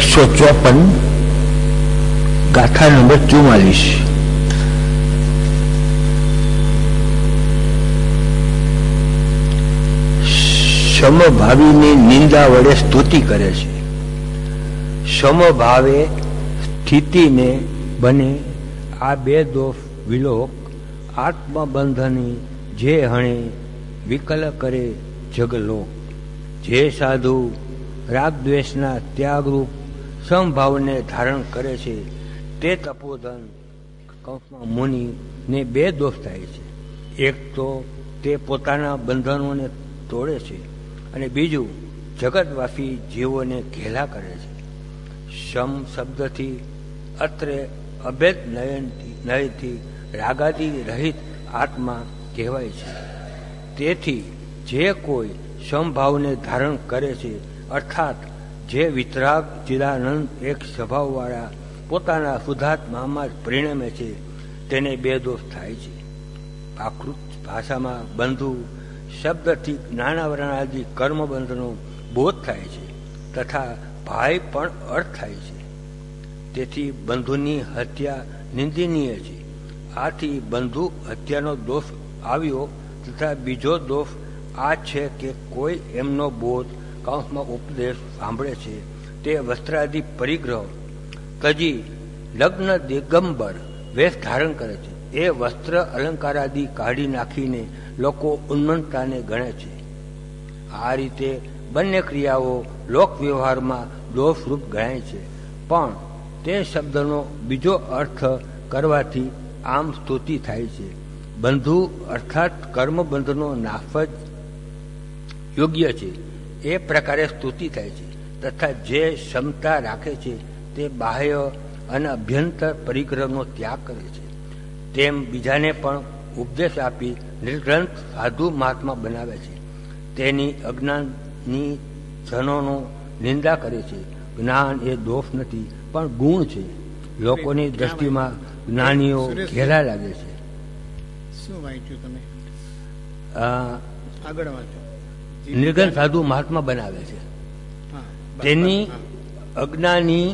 154 ગાથા નંબર 44. સમભાવીની નિંદા વડે સ્તુતિ કરે છે. સમભાવે સ્થિતિને બને આ બે દોષ વિલોક આત્મબંધની જે હણે વિકલ કરે જગલોક. જે સાધુ રાગદ્વેષના ત્યાગરૂપ સમભાવને ધારણ કરે છે તે તપોધન કંસમાં મુનિને બે દોષ થાય છે. એક તો તે પોતાના બંધનોને તોડે છે અને બીજું જગતવાસી જીવોને ઘેલા કરે છે. સમ શબ્દથી અત્રે અભેદ નયનથી રાગાદી રહિત આત્મા કહેવાય છે. તેથી જે કોઈ સમભાવને ધારણ કરે છે અર્થાત જે વિતરાગ ચિદાનંદ એક સ્વભાવવાળા પોતાના શુદ્ધાત્મામાં જ પરિણમે છે તેને બે દોષ થાય છે. પ્રાકૃત ભાષામાં બંધુ શબ્દથી જ્ઞાનાવરણાદિ કર્મબંધનો બોધ થાય છે તથા ભાઈ પણ અર્થ થાય છે. તેથી બંધુની હત્યા નિંદનીય છે. આથી બંધુ હત્યાનો દોષ આવ્યો તથા બીજો દોષ આ છે કે કોઈ એમનો બોધ કંસમાં ઉપદેશ સાંભળે છે તે વસ્ત્રાદિ પરિગ્રહ તજી લગ્ન દિગંબર વેશ ધારણ કરે છે. એ વસ્ત્ર અલંકારાદિ કાઢી નાખીને લોકો ઉન્મત્તતાને ગણે છે. આ રીતે બંને ક્રિયાઓ લોક વ્યવહારમાં દોષરૂપ ગણાય છે. પણ તે શબ્દનો બીજો અર્થ કરવાથી આમ સ્તુતિ થાય છે. બંધુ અર્થાત કર્મબંધનો નાશ જ યોગ્ય છે એ પ્રકારે સ્તુતિ થાય છે. તથા જે ક્ષમતા રાખે છે તે બાહ્ય અને અભ્યંતર પરિગ્રહનો ત્યાગ કરે છે તેમ બીજાને પણ ઉપદેશ આપી નિર્ગ્રંથ સાધુ મહાત્મા બનાવે છે. તેની અજ્ઞાનની જનોનો નિંદા કરે છે. જ્ઞાન એ દોષ નથી પણ ગુણ છે. લોકોની દ્રષ્ટિમાં જ્ઞાનીઓ ઘેરા લાગે છે. શું વાંચ્યું તમે? આગળ વાંચો. નિર્ગ્રંથ સાધુ મહાત્મા બનાવે છે. તેની અજ્ઞાની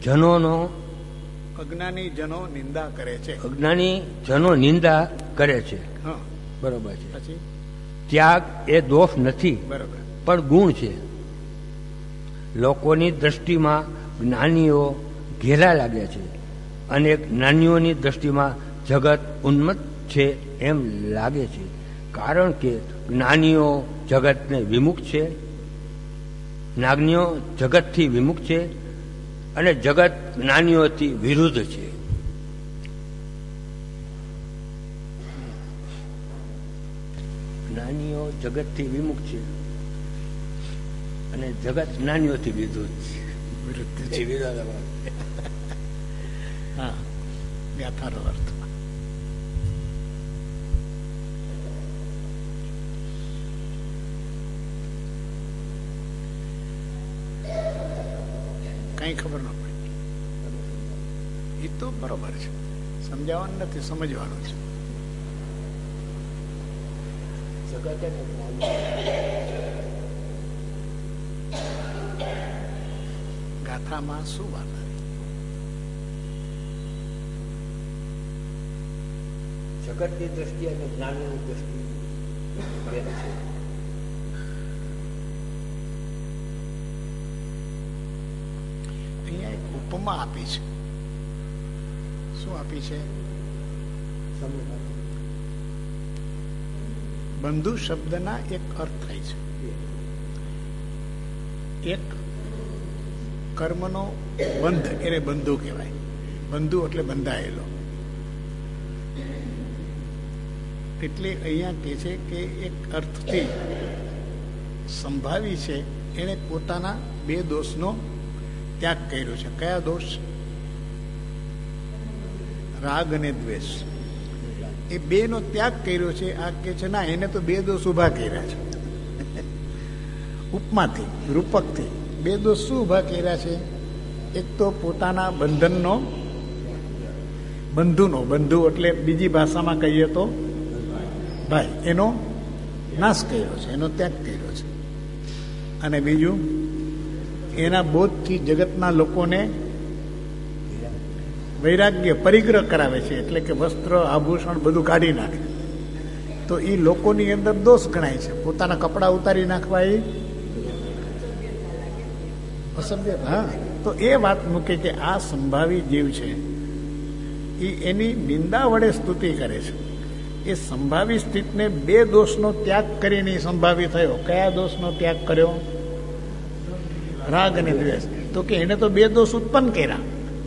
જનો નિંદા કરે છે. અજ્ઞાની જનો નિંદા કરે છે. બરોબર છે. પછી ત્યાગ એ દોષ નથી બરોબર પણ ગુણ છે. લોકોની દ્રષ્ટિમાં જ્ઞાનીઓ ઘેરા લાગે છે અને જ્ઞાનીઓની દ્રષ્ટિમાં જગત ઉન્મત્ત છે એમ લાગે છે. કારણ કે જ્ઞાનીઓ જગતને વિમુખ છે, જ્ઞાનીઓ જગતથી વિમુખ છે અને જગત જ્ઞાનીઓથી વિરુદ્ધ છે. જ્ઞાનીઓ જગતથી વિમુખ છે અને જગત જ્ઞાનીઓથી વિરુદ્ધ છે. ગાથાનો અર્થ કઈ ખબર ન પડી. એ તો બરોબર છે, સમજાવવાનું નથી, સમજવાનું છે. ગાથામાં શું વાત આવી? જગતની દ્રષ્ટિ અને જ્ઞાનની દ્રષ્ટિ છે. અહીંયા એક ઉપમા આપી છે. શું આપી છે? બંધુ શબ્દના એક અર્થ થાય છે. એક કર્મનો બંધ એને બંધુ કહેવાય. બંધુ એટલે બંધાયેલો. એટલે અહીંયા કહે છે કે એક અર્થથી સંભાવી છે એને પોતાના બે દોષનો ત્યાગ કર્યો છે. કયા દોષ? રાગ અને દ્વેષ. એ બે નો ત્યાગ કર્યો છે. આ કે છે ના, એને તો બે દોષ ઉભા કર્યા છે. ઉપમાથી, રૂપકથી બે દોષ શું ઉભા કર્યા છે? એક તો પોતાના બંધનનો, બંધુ એટલે બીજી ભાષામાં કહીએ તો ભાઈ, એનો નાશ કર્યો છે, એનો ત્યાગ કર્યો છે. અને બીજું એના બોધથી જગતના લોકોને વૈરાગ્ય પરિગ્રહ કરાવે છે, એટલે કે વસ્ત્ર આભૂષણ બધું કાઢી નાખે. તો એ લોકોની અંદર દોષ ગણાય છે. પોતાના કપડાં ઉતારી નાખવા એ અસભ્ય. હા, તો એ વાત મૂકે કે આ સંભાવી જીવ છે એ એની નિંદા વડે સ્તુતિ કરે છે. એ સંભાવી સ્થિતને બે દોષનો ત્યાગ કરીને સંભાવી થયો. કયા દોષનો ત્યાગ કર્યો? રાગ અને દ્વેષ. તો કે એને તો બે દોષ ઉત્પન્ન કર્યા.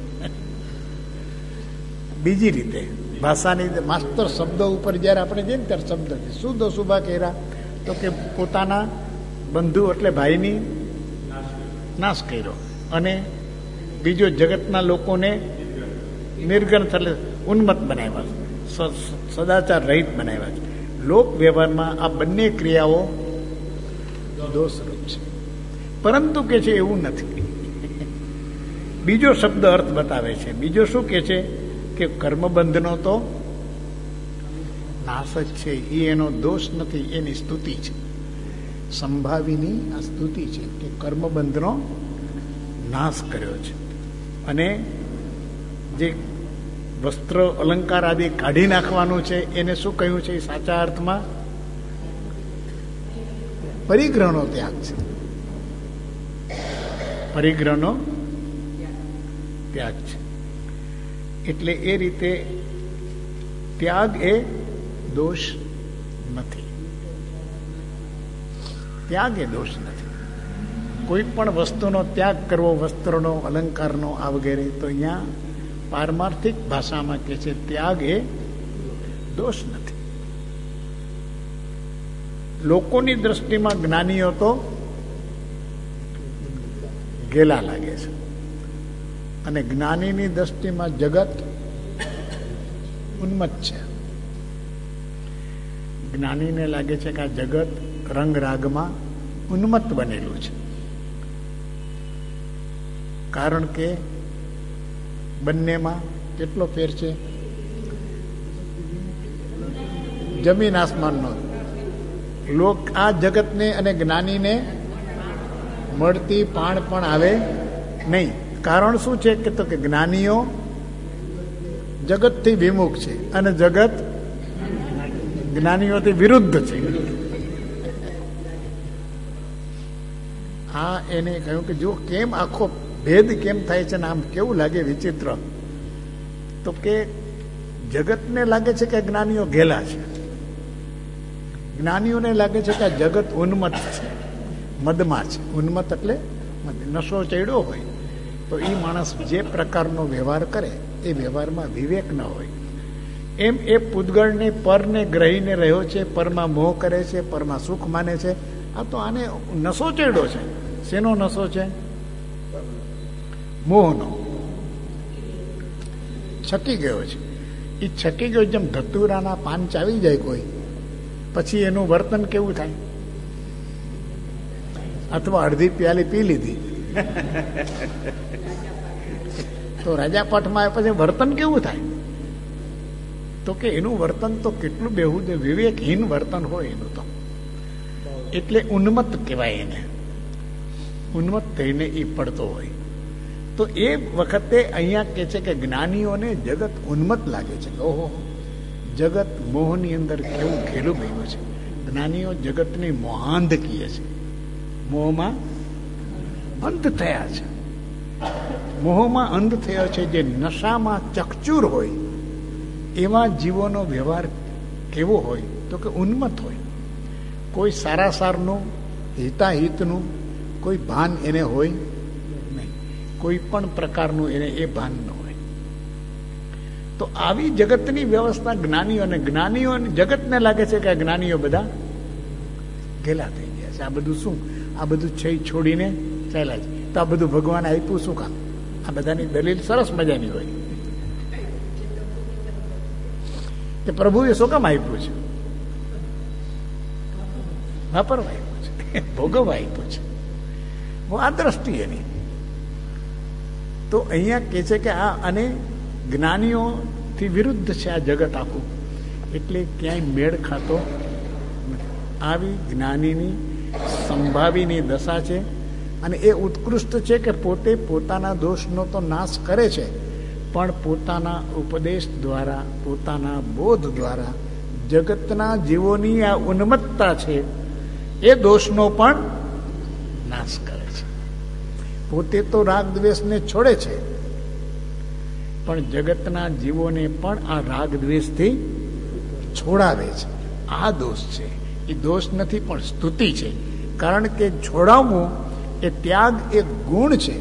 બીજી રીતે ભાષાની માસ્તર શબ્દો ઉપર જયારે આપણે જઈએ ને ત્યારે શબ્દ શું દોષ ઉભા કર્યા? તો કે પોતાના બંધુ એટલે ભાઈની નાશ કર્યો, અને બીજો જગતના લોકોને નિર્ગણ એટલે ઉન્મત્ત બનાવ્યા, સદાચાર રહિત બનાવ્યા છે. લોક વ્યવહારમાં આ બંને ક્રિયાઓ દોષરૂપ છે. પરંતુ કે છે એવું નથી. બીજો શબ્દ અર્થ બતાવે છે. બીજો શું કે છે કે કર્મબંધનો તો નાશ જ છે, એ એનો દોષ નથી, એની સ્તુતિ છે. સંભાવીની આ સ્તુતિ છે કે કર્મબંધનો નાશ કર્યો છે. અને જે વસ્ત્ર અલંકાર આદિ કાઢી નાખવાનું છે એને શું કહ્યું છે? સાચા અર્થમાં પરિગ્રહનો ત્યાગ છે. પરિગ્રહનો ત્યાગ છે. એટલે એ રીતે ત્યાગ એ દોષ નથી. ત્યાગ એ દોષ નથી. કોઈ પણ વસ્તુનો ત્યાગ કરવો, વસ્ત્રનો, અલંકારનો આ વગેરે, તો અહીંયા પારમાર્થિક ભાષામાં કે છે ત્યાગ એ દોષ નથી. લોકોની દ્રષ્ટિમાં જ્ઞાનીઓ તો ગેલા લાગે છે, અને જ્ઞાનીની દ્રષ્ટિમાં જગત ઉન્મત્ત છે. જ્ઞાનીને લાગે છે કે આ જગત રંગરાગમાં ઉન્મત્ત બનેલું છે. કારણ કે બંનેમાં કેટલો ફેર છે? જમીન આસમાનનો. લોક આ જગતને અને જ્ઞાનીને મળતી પાણ પણ આવે નહીં. કારણ શું છે કે તો કે જ્ઞાનીઓ જગતથી વિમુખ છે અને જગત જ્ઞાનીઓથી વિરુદ્ધ છે. આ એને કહ્યું કે જો કેમ આખો ભેદ કેમ થાય છે ને આમ કેવું લાગે વિચિત્ર. તો કે જગતને લાગે છે કે જ્ઞાનીઓ ઘેલા છે, જ્ઞાનીઓને લાગે છે કે આ જગત ઉન્મત્ત છે, મદમાં છે. ઉન્મત્ત એટલે નશો ચડ્યો હોય તો એ માણસ જે પ્રકારનો વ્યવહાર કરે એ વ્યવહારમાં વિવેક ન હોય. એમ એ પૂતગળને પરને ગ્રહીને રહ્યો છે, પરમાં મોહ કરે છે, પરમાં સુખ માને છે. આ તો આને નશો ચડ્યો છે. શેનો નશો છે? મોહનો. છકી ગયો છે. એ છકી ગયો જેમ ધતુરાના પાન ચાવી જાય કોઈ, પછી એનું વર્તન કેવું થાય? અથવા અડધી પ્યાલી પી લીધી તો રાજાપાઠમાં પછી વર્તન કેવું થાય? તો કે એનું વર્તન તો કેટલું બેહુદ વિવેકહીન વર્તન હોય એનું તો. એટલે ઉન્મત્ત કહેવાય એને. ઉન્મત્ત થઈને એ પડતો હોય. તો એ વખતે અહીંયા કે છે કે જ્ઞાનીઓને જગત ઉન્મત્ત લાગે છે. ઓહો, જગત મોહની અંદર કેવું ઘેલું બન્યું છે. જ્ઞાનીઓ જગતની મોહાંધ કીએ છે. મોહમાં અંધ થયા છે. મોહમાં અંધ થયો છે. જે નશામાં ચકચૂર હોય એવા જીવોનો વ્યવહાર કેવો હોય? તો કે ઉન્મત્ત હોય. કોઈ સારાસારનું, હિતાહિતનું કોઈ ભાન એને હોય નહીં. કોઈ પણ પ્રકારનું એને એ ભાન ન હોય. તો આવી જગતની વ્યવસ્થા જ્ઞાનીઓ જગતને લાગે છે કે આ જ્ઞાનીઓ બધા ઘેલા થઈ ગયા છે. આ બધું શું? આ બધું છે છોડીને ચાલ્યા છે. તો આ બધું ભગવાન આપ્યું શું કામ? આ બધાની દલીલ સરસ મજાની હોય કે પ્રભુએ શું કામ આપ્યું છે? વાપરવા આપ્યું છે, ભોગવવા આપ્યું છે. હું આ દ્રષ્ટિ એની. તો અહીંયા કે છે કે આ અને જ્ઞાનીઓથી વિરુદ્ધ છે આ જગત આખું. એટલે ક્યાંય મેળ ખાતો નથી. આવી જ્ઞાનીની સંભાવીની દશા છે. અને એ ઉત્કૃષ્ટ છે કે પોતે પોતાના દોષનો તો નાશ કરે છે, પણ પોતાના ઉપદેશ દ્વારા, પોતાના બોધ દ્વારા જગતના જીવોની આ ઉન્મત્તતા છે એ દોષનો પણ નાશ કરે છે. પોતે તો રાગ દ્વેષને છોડે છે, પણ જગતના જીવોને પણ આ રાગ દ્વેષથી છોડાવે છે. આ દોષ છે. એ દોષ નથી પણ સ્તુતિ છે. કારણ કે છોડાવવું એ ત્યાગ એ ગુણ છે,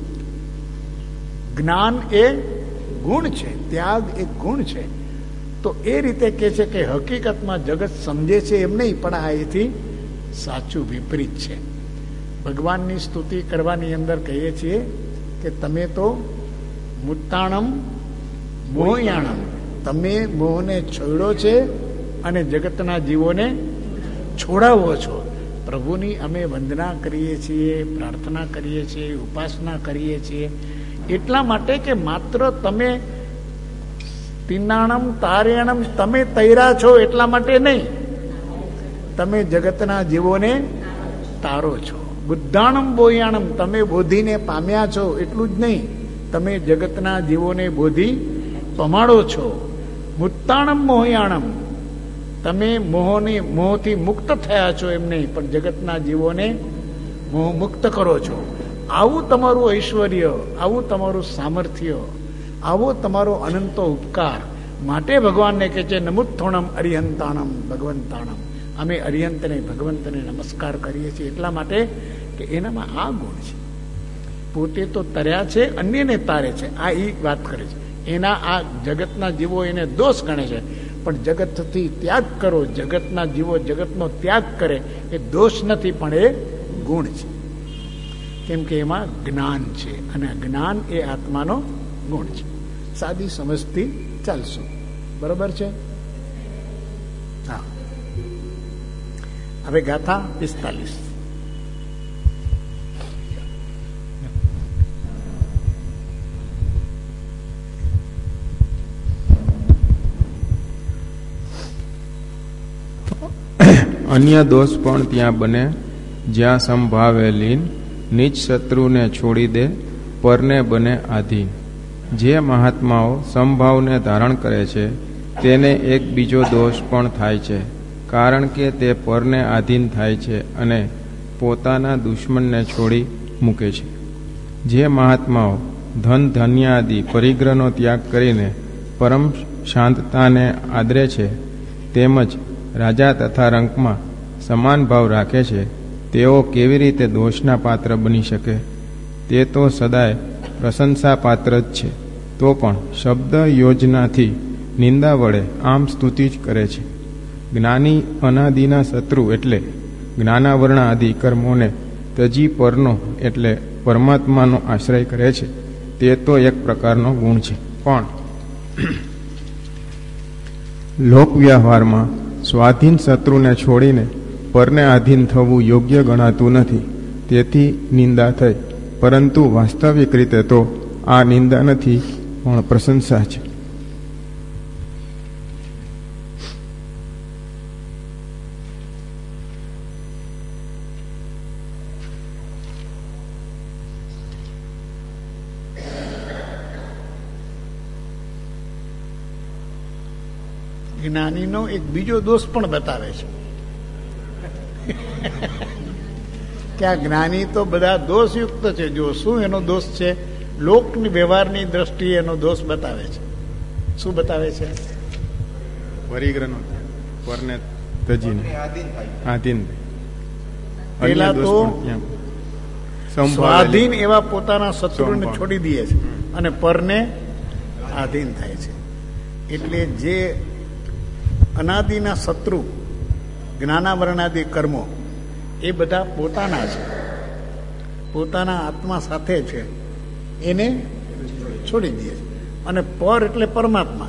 જ્ઞાન એ ગુણ છે, ત્યાગ એ ગુણ છે. તો એ રીતે કહે છે કે હકીકતમાં જગત સમજે છે એમ નહીં, પણ આ એથી સાચું વિપરીત છે. ભગવાનની સ્તુતિ કરવાની અંદર કહીએ છીએ કે તમે તો મુત્તાણમ મોહયાણમ, તમે મોહને છોડ્યો છે અને જગતના જીવોને છોડાવો છો. પ્રભુની અમે વંદના કરીએ છીએ, પ્રાર્થના કરીએ છીએ, ઉપાસના કરીએ છીએ એટલા માટે કે માત્ર તમે તિન્નાણમ તાર્યાણમ તમે તૈરા છો એટલા માટે નહીં, તમે જગતના જીવોને તારો છો. બુદ્ધાણમ બોયાણમ તમે બોધિને પામ્યા છો એટલું જ નહીં, તમે જગતના જીવોને બોધી પમાડો છો. મુત્તાણમ મોહયાણમ તમે મોહથી મુક્ત થયા છો એમ નહીં, પણ જગતના જીવોને મોહ મુક્ત કરો છો. આવું તમારું ઐશ્વર્ય, આવું તમારું સામર્થ્ય, આવો તમારો અનંતો ઉપકાર. માટે ભગવાનને કહે છે નમુત્થોણમ અરિહંતાણમ ભગવંતાણમ, અમે અરિહંતને ભગવંતને નમસ્કાર કરીએ છીએ એટલા માટે કે એનામાં આ ગુણ છે. પોતે તો તર્યા છે, અન્યને તારે છે. આ એ વાત કરે છે. એના આ જગતના જીવો એને દોષ ગણે છે, પણ જગતથી ત્યાગ કરો, જગતના જીવો જગતનો ત્યાગ કરે એ દોષ નથી પણ એ ગુણ છે. કેમ કે એમાં જ્ઞાન છે અને જ્ઞાન એ આત્માનો ગુણ છે. સાદી સમજથી ચાલશું. બરોબર છે? હા. હવે ગાથા 45. અન્ય દોષ પણ ત્યાં બને જ્યાં સંભાવે લીન, નીચ શત્રુને છોડી દે પરને બને આધીન. જે મહાત્માઓ સંભાવને ધારણ કરે છે તેને એક બીજો દોષ પણ થાય છે, કારણ કે તે પરને આધીન થાય છે અને પોતાના દુશ્મનને છોડી મૂકે છે. જે મહાત્માઓ ધન ધાન્ય આદિ પરિગ્રહનો ત્યાગ કરીને પરમ શાંતતાને આદરે છે, તેમજ રાજા તથા રંકમાં સમાન ભાવ રાખે છે, તેઓ કેવી રીતે દોષના પાત્ર બની શકે? તે તો સદાય પ્રશંસા પાત્ર જ છે, તો પણ શબ્દ યોજનાથી નિંદા વડે આમ સ્તુતિ જ કરે છે. જ્ઞાની અનાદિના શત્રુ એટલે જ્ઞાનાવરણ આદિ કર્મોને તજી પરનો એટલે પરમાત્માનો આશ્રય કરે છે, તે તો એક પ્રકારનો ગુણ છે. પણ લોકવ્યવહારમાં સ્વાધીન શત્રુને છોડીને પરને આધીન થવું યોગ્ય ગણાતું નથી, તેથી નિંદા થઈ. પરંતુ વાસ્તવિક રીતે તો આ નિંદા નથી પણ પ્રશંસા છે. જ્ઞાનીનો એક બીજો દોષ પણ બતાવે છે કે આ જ્ઞાની તો બધા દોષયુક્ત છે. જો શું એનો દોષ છે? લોકની વ્યવહારની દ્રષ્ટિએ એનો દોષ બતાવે છે. શું બતાવે છે? પરિગ્રહનો પરને તજીને આધીન. પેલા તો સ્વાધીન એવા પોતાના શત્રુને છોડી દે છે અને પરને આધીન થાય છે. એટલે જે અનાદિના શત્રુ જ્ઞાનાવરણાદિ કર્મો એ બધા પોતાના છે, પોતાના આત્મા સાથે છે, એને છોડી દે છે. અને પર એટલે પરમાત્મા,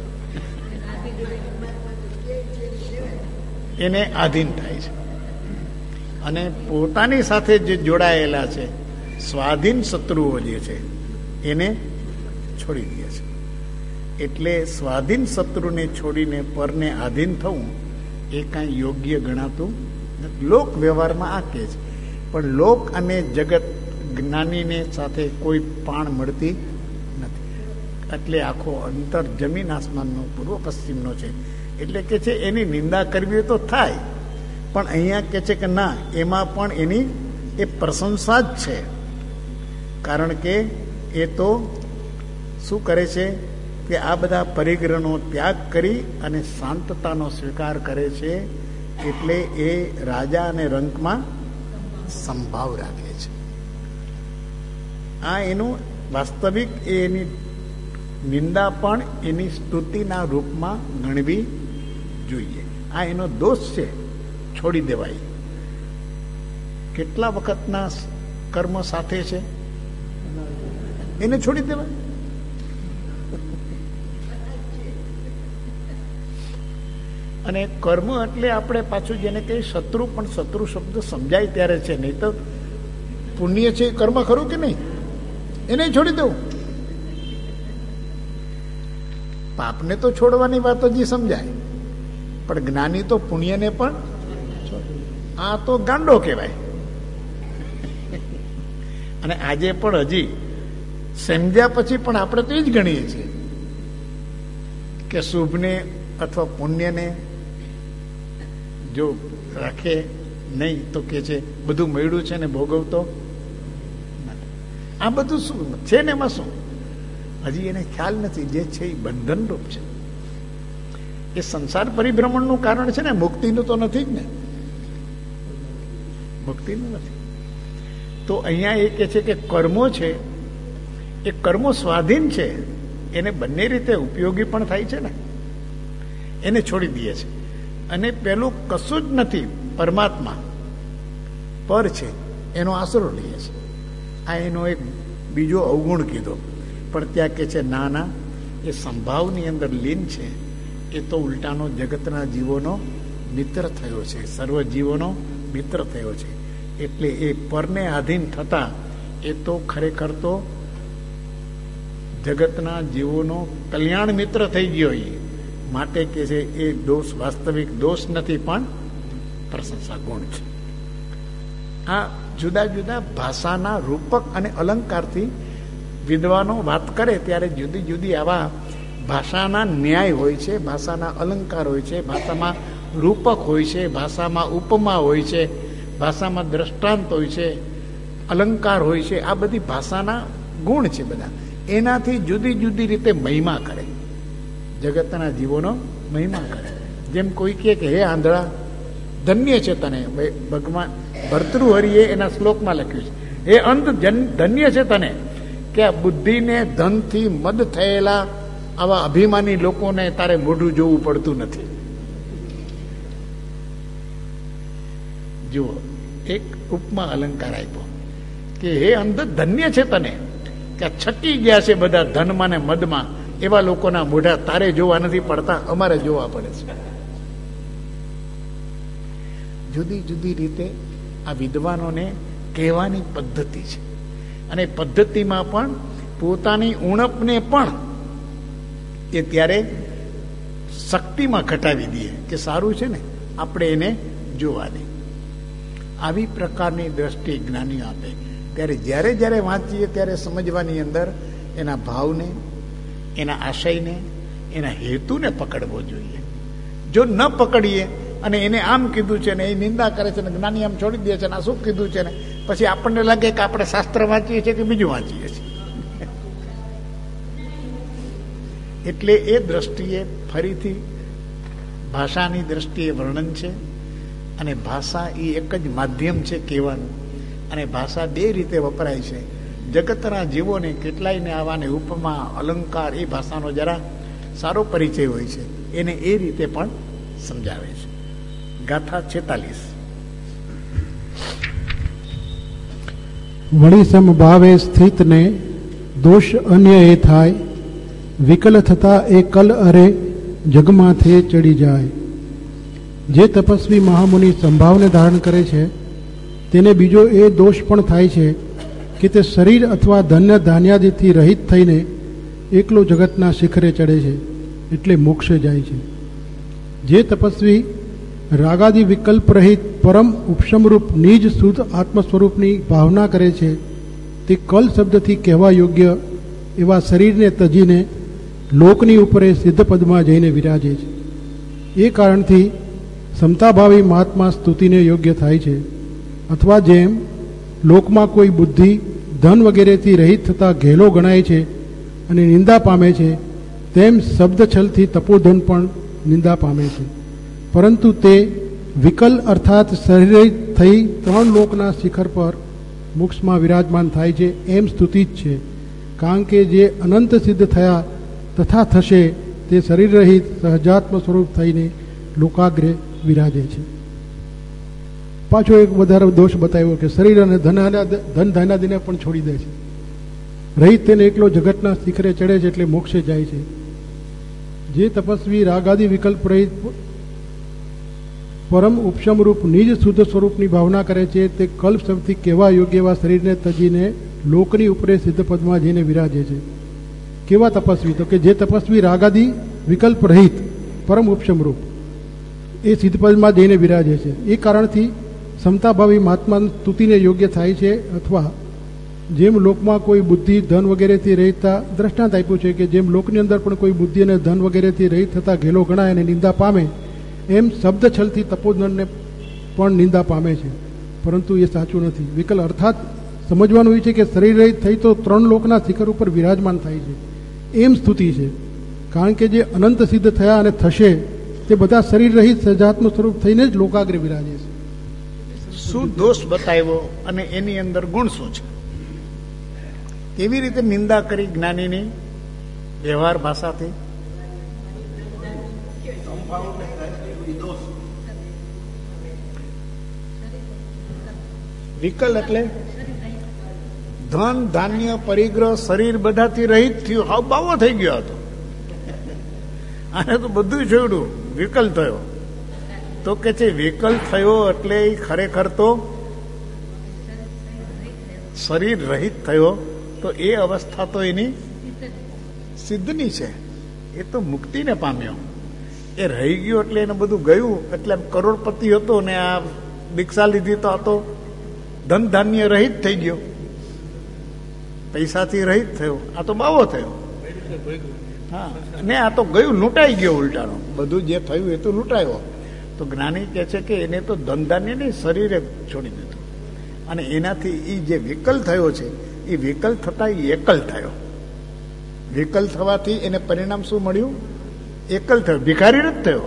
એને આધીન થાય છે. અને પોતાની સાથે જે જોડાયેલા છે સ્વાધીન શત્રુઓ જે છે એને છોડી દે છે. એટલે સ્વાધીન શત્રુને છોડીને પરને આધીન થવું એ કાંઈ યોગ્ય ગણાતું નથી. લોક વ્યવહારમાં આ કહે છે પણ લોક અને જગત જ્ઞાનીને સાથે કોઈ પાણ મળતી નથી. એટલે આખો અંતર જમીન આસમાનનો પૂર્વ પશ્ચિમનો છે. એટલે કે છે એની નિંદા કરવી તો થાય, પણ અહીંયા કે છે કે ના, એમાં પણ એની એ પ્રશંસા જ છે. કારણ કે એ તો શું કરે છે કે આ બધા પરિગ્રહનો ત્યાગ કરી અને શાંતતાનો સ્વીકાર કરે છે. એટલે એ રાજા અને રંકમાં સંભાવ રાખે છે. આ એનું વાસ્તવિક એની નિંદા પણ એની સ્તુતિના રૂપમાં ગણવી જોઈએ. આ એનો દોષ છે, છોડી દેવાય. કેટલા વખતના કર્મ સાથે છે એને છોડી દેવાય. અને કર્મ એટલે આપણે પાછું જેને કહીએ શત્રુ, પણ શત્રુ શબ્દ સમજાય ત્યારે છે, નહીં તો પુણ્ય છે કર્મ ખરું કે નહીં, એને છોડી દઉં. પાપને તો છોડવાની વાત હજી સમજાય, પણ જ્ઞાની તો પુણ્યને પણ, આ તો ગાંડો કહેવાય. અને આજે પણ હજી સમજ્યા પછી પણ આપણે તો એ જ ગણીએ છીએ કે શુભને અથવા પુણ્યને જો રાખે નહીં તો કે છે બધું મળ્યું છે ને ભોગવતો. આ બધું શું છે ને એમાં શું હજી એને ખ્યાલ નથી. જે છે એ બંધનરૂપ છે. એ સંસાર પરિભ્રમણનું કારણ છે ને, મુક્તિનું તો નથી જ ને, મુક્તિનું નથી. તો અહીંયા એ કે છે કે કર્મો છે એ કર્મો સ્વાધીન છે, એને બંને રીતે ઉપયોગી પણ થાય છે ને, એને છોડી દે છે. અને પેલું કશું જ નથી, પરમાત્મા પર છે, એનો આશરો લઈએ છે. આ એનો એક બીજો અવગુણ કીધો. પણ ત્યાં કે છે ના ના, એ સંભાવની અંદર લીન છે. એ તો ઉલટાનો જગતના જીવોનો મિત્ર થયો છે, સર્વ જીવોનો મિત્ર થયો છે. એટલે એ પરને આધીન થતા એ તો ખરેખર તો જગતના જીવોનો કલ્યાણ મિત્ર થઈ ગયો. એ માટે કે છે એ દોષ વાસ્તવિક દોષ નથી, પણ પ્રશંસા ગુણ છે. આ જુદા જુદા ભાષાના રૂપક અને અલંકારથી વિદ્વાનો વાત કરે ત્યારે જુદી જુદી આવા ભાષાના ન્યાય હોય છે, ભાષાના અલંકાર હોય છે, ભાષામાં રૂપક હોય છે, ભાષામાં ઉપમા હોય છે, ભાષામાં દ્રષ્ટાંત હોય છે, અલંકાર હોય છે. આ બધી ભાષાના ગુણ છે બધા. એનાથી જુદી જુદી રીતે મહિમા કરે, જગતના જીવોનો મહિમા કરે. જેમ કોઈ કહે કે હે આંધળા ધન્ય છે તને, ભગવાન ભર્તૃહરિએ એના શ્લોકમાં લખ્યું છે, હે અંધ ધન્ય છે તને કે આ બુદ્ધિને ધનથી મદ થયેલા આવા અભિમાની લોકોને તારે મોઢું જોવું પડતું નથી. જુઓ, એક ઉપમા અલંકાર આપ્યો કે હે અંધ ધન્ય છે તને કે છકી ગયા છે બધા ધનમાં ને મદમાં, એવા લોકોના મોઢા તારે જોવા નથી પડતા, અમારે જોવા પડે છે. જુદી જુદી રીતે આ વિદ્વાનોને કહેવાની પદ્ધતિ છે. અને પદ્ધતિમાં પણ પોતાની ઉણપને પણ એ ત્યારે શક્તિમાં ઘટાવી દઈએ કે સારું છે ને, આપણે એને જોવા દઈએ. આવી પ્રકારની દ્રષ્ટિ જ્ઞાનીઓ આપે. ત્યારે જ્યારે જ્યારે વાંચીએ ત્યારે સમજવાની અંદર એના ભાવને, એના આશયને, એના હેતુને પકડવો જોઈએ. જો ન પકડીએ અને એને આમ કીધું છે ને એ નિંદા કરે છે ને જ્ઞાની આમ છોડી દે છે ને આ શું કીધું છે ને, પછી આપણને લાગે કે આપણે શાસ્ત્ર વાંચીએ છીએ કે બીજું વાંચીએ છીએ. એટલે એ દ્રષ્ટિએ ફરીથી ભાષાની દ્રષ્ટિએ વર્ણન છે. અને ભાષા એ એક જ માધ્યમ છે કહેવાનું, અને ભાષા બે રીતે વપરાય છે. જગતના જીવોને કેટલાયને આવાને ઉપમા અલંકાર એ ભાષાનો જરા સારો પરિચય હોય છે, એને એ રીતે પણ સમજાવે છે. ગાથા 46. વળી સમભાવે સ્થિતને દોષ અન્ય એ થાય, વિકલ થતા એ કલ અરે જગમાંથી ચડી જાય. જે તપસ્વી મહામુનિ સંભાવને ધારણ કરે છે તેને બીજો એ દોષ પણ થાય છે કે તે શરીર અથવા ધન્ય ધાન્યાદિથી રહિત થઈને એકલો જગતના શિખરે ચડે છે, એટલે મોક્ષે જાય છે. જે તપસ્વી રાગાદી વિકલ્પ રહિત પરમ ઉપશમરૂપ નિજ શુદ્ધ આત્મ સ્વરૂપની ભાવના કરે છે તે કલ શબ્દથી કહેવા યોગ્ય એવા શરીરને તજીને લોકની ઉપરે સિદ્ધ પદમાં જઈને વિરાજે છે. એ કારણથી સમતાભાવી મહાત્મા સ્તુતિને યોગ્ય થાય છે. અથવા જેમ લોકમાં કોઈ બુદ્ધિ ધન વગેરેથી રહિત થતાં ઘેલો ગણાય છે અને નિંદા પામે છે, તેમ શબ્દ છલથી તપોધન પણ નિંદા પામે છે. પરંતુ તે વિકલ અર્થાત શરીર થઈ 3 લોકના શિખર પર મોક્ષમાં વિરાજમાન થાય છે એમ સ્તુતિ જ છે. કારણ કે જે અનંત સિદ્ધ થયા તથા થશે તે શરીર રહિત સહજાત્મ સ્વરૂપ થઈને લોકાગ્રે વિરાજે છે. પાછો એક વધારે દોષ બતાવ્યો કે શરીર અને ધન ધાન્યાદિને પણ છોડી દે છે. રહિત તેને એકલો જગતના શિખરે ચડે છે એટલે મોક્ષે જાય છે. જે તપસ્વી રાગાદી વિકલ્પ રહિત પરમ ઉપશમરૂપ નિજ શુદ્ધ સ્વરૂપની ભાવના કરે છે તે કલ્પ શબ્દથી કેવા યોગ્ય એવા શરીરને તજીને લોકની ઉપરે સિદ્ધ પદમાં જઈને વિરાજે છે. કેવા તપસ્વી? તો કે જે તપસ્વી રાગાદી વિકલ્પ રહિત પરમ ઉપશમરૂપ એ સિદ્ધ પદમાં જઈને વિરાજે છે. એ કારણથી સમતાભાવી મહાત્મા સ્તુતિને યોગ્ય થાય છે. અથવા જેમ લોકમાં કોઈ બુદ્ધિ ધન વગેરેથી રહિતતા દ્રષ્ટાંત આપ્યું છે કે જેમ લોકની અંદર પણ કોઈ બુદ્ધિ અને ધન વગેરેથી રહિત થતાં ઘેલો ગણાય અને નિંદા પામે, એમ શબ્દ છલથી તપોધનને પણ નિંદા પામે છે. પરંતુ એ સાચું નથી. વિકલ અર્થાત સમજવાનું એ છે કે શરીર રહિત થઈ તો 3 લોકના શિખર ઉપર વિરાજમાન થાય છે એમ સ્તુતિ છે. કારણ કે જે અનંત સિદ્ધ થયા અને થશે તે બધા શરીર રહિત સજાત્મ સ્વરૂપ થઈને જ લોકાગ્રે વિરાજે છે. શું દોષ બતાવ્યો અને એની અંદર ગુણ શું છે? કેવી રીતે નિંદા કરી જ્ઞાનીની વ્યવહાર ભાષાથી? વિકલ એટલે ધન ધાન્ય પરિગ્રહ શરીર બધાથી રહિત થયું, હાવ બાવો થઈ ગયો હતો. આને તો બધું છોડ્યું, વિકલ થયો. તો કે છે વિકલ થયો એટલે ખરેખર તો શરીર રહિત થયો. તો એ અવસ્થા તો એની સિદ્ધની છે, એ તો મુક્તિને પામ્યો. એ રહી ગયો એટલે એને બધું ગયું. એટલે કરોડપતિ હતો ને આ દીક્ષા લીધી તો આ તો ધન ધાન્ય રહિત થઈ ગયો, પૈસાથી રહિત થયો. આ તો બાવો થયો. હા, ને આ તો ગયું, લૂંટાઈ ગયો ઉલટાનું. બધું જે થયું એ તો લૂંટાયો. તો જ્ઞાની કહે છે કે એને તો ધન ધાન્ય નહીં, શરીરે છોડી દીધું. અને એનાથી એ જે વિકલ થયો છે એ વિકલ થતા એકલ થયો. વિકલ થવાથી એને પરિણામ શું મળ્યું? એકલ થયો, ભિખારી નથી થયો.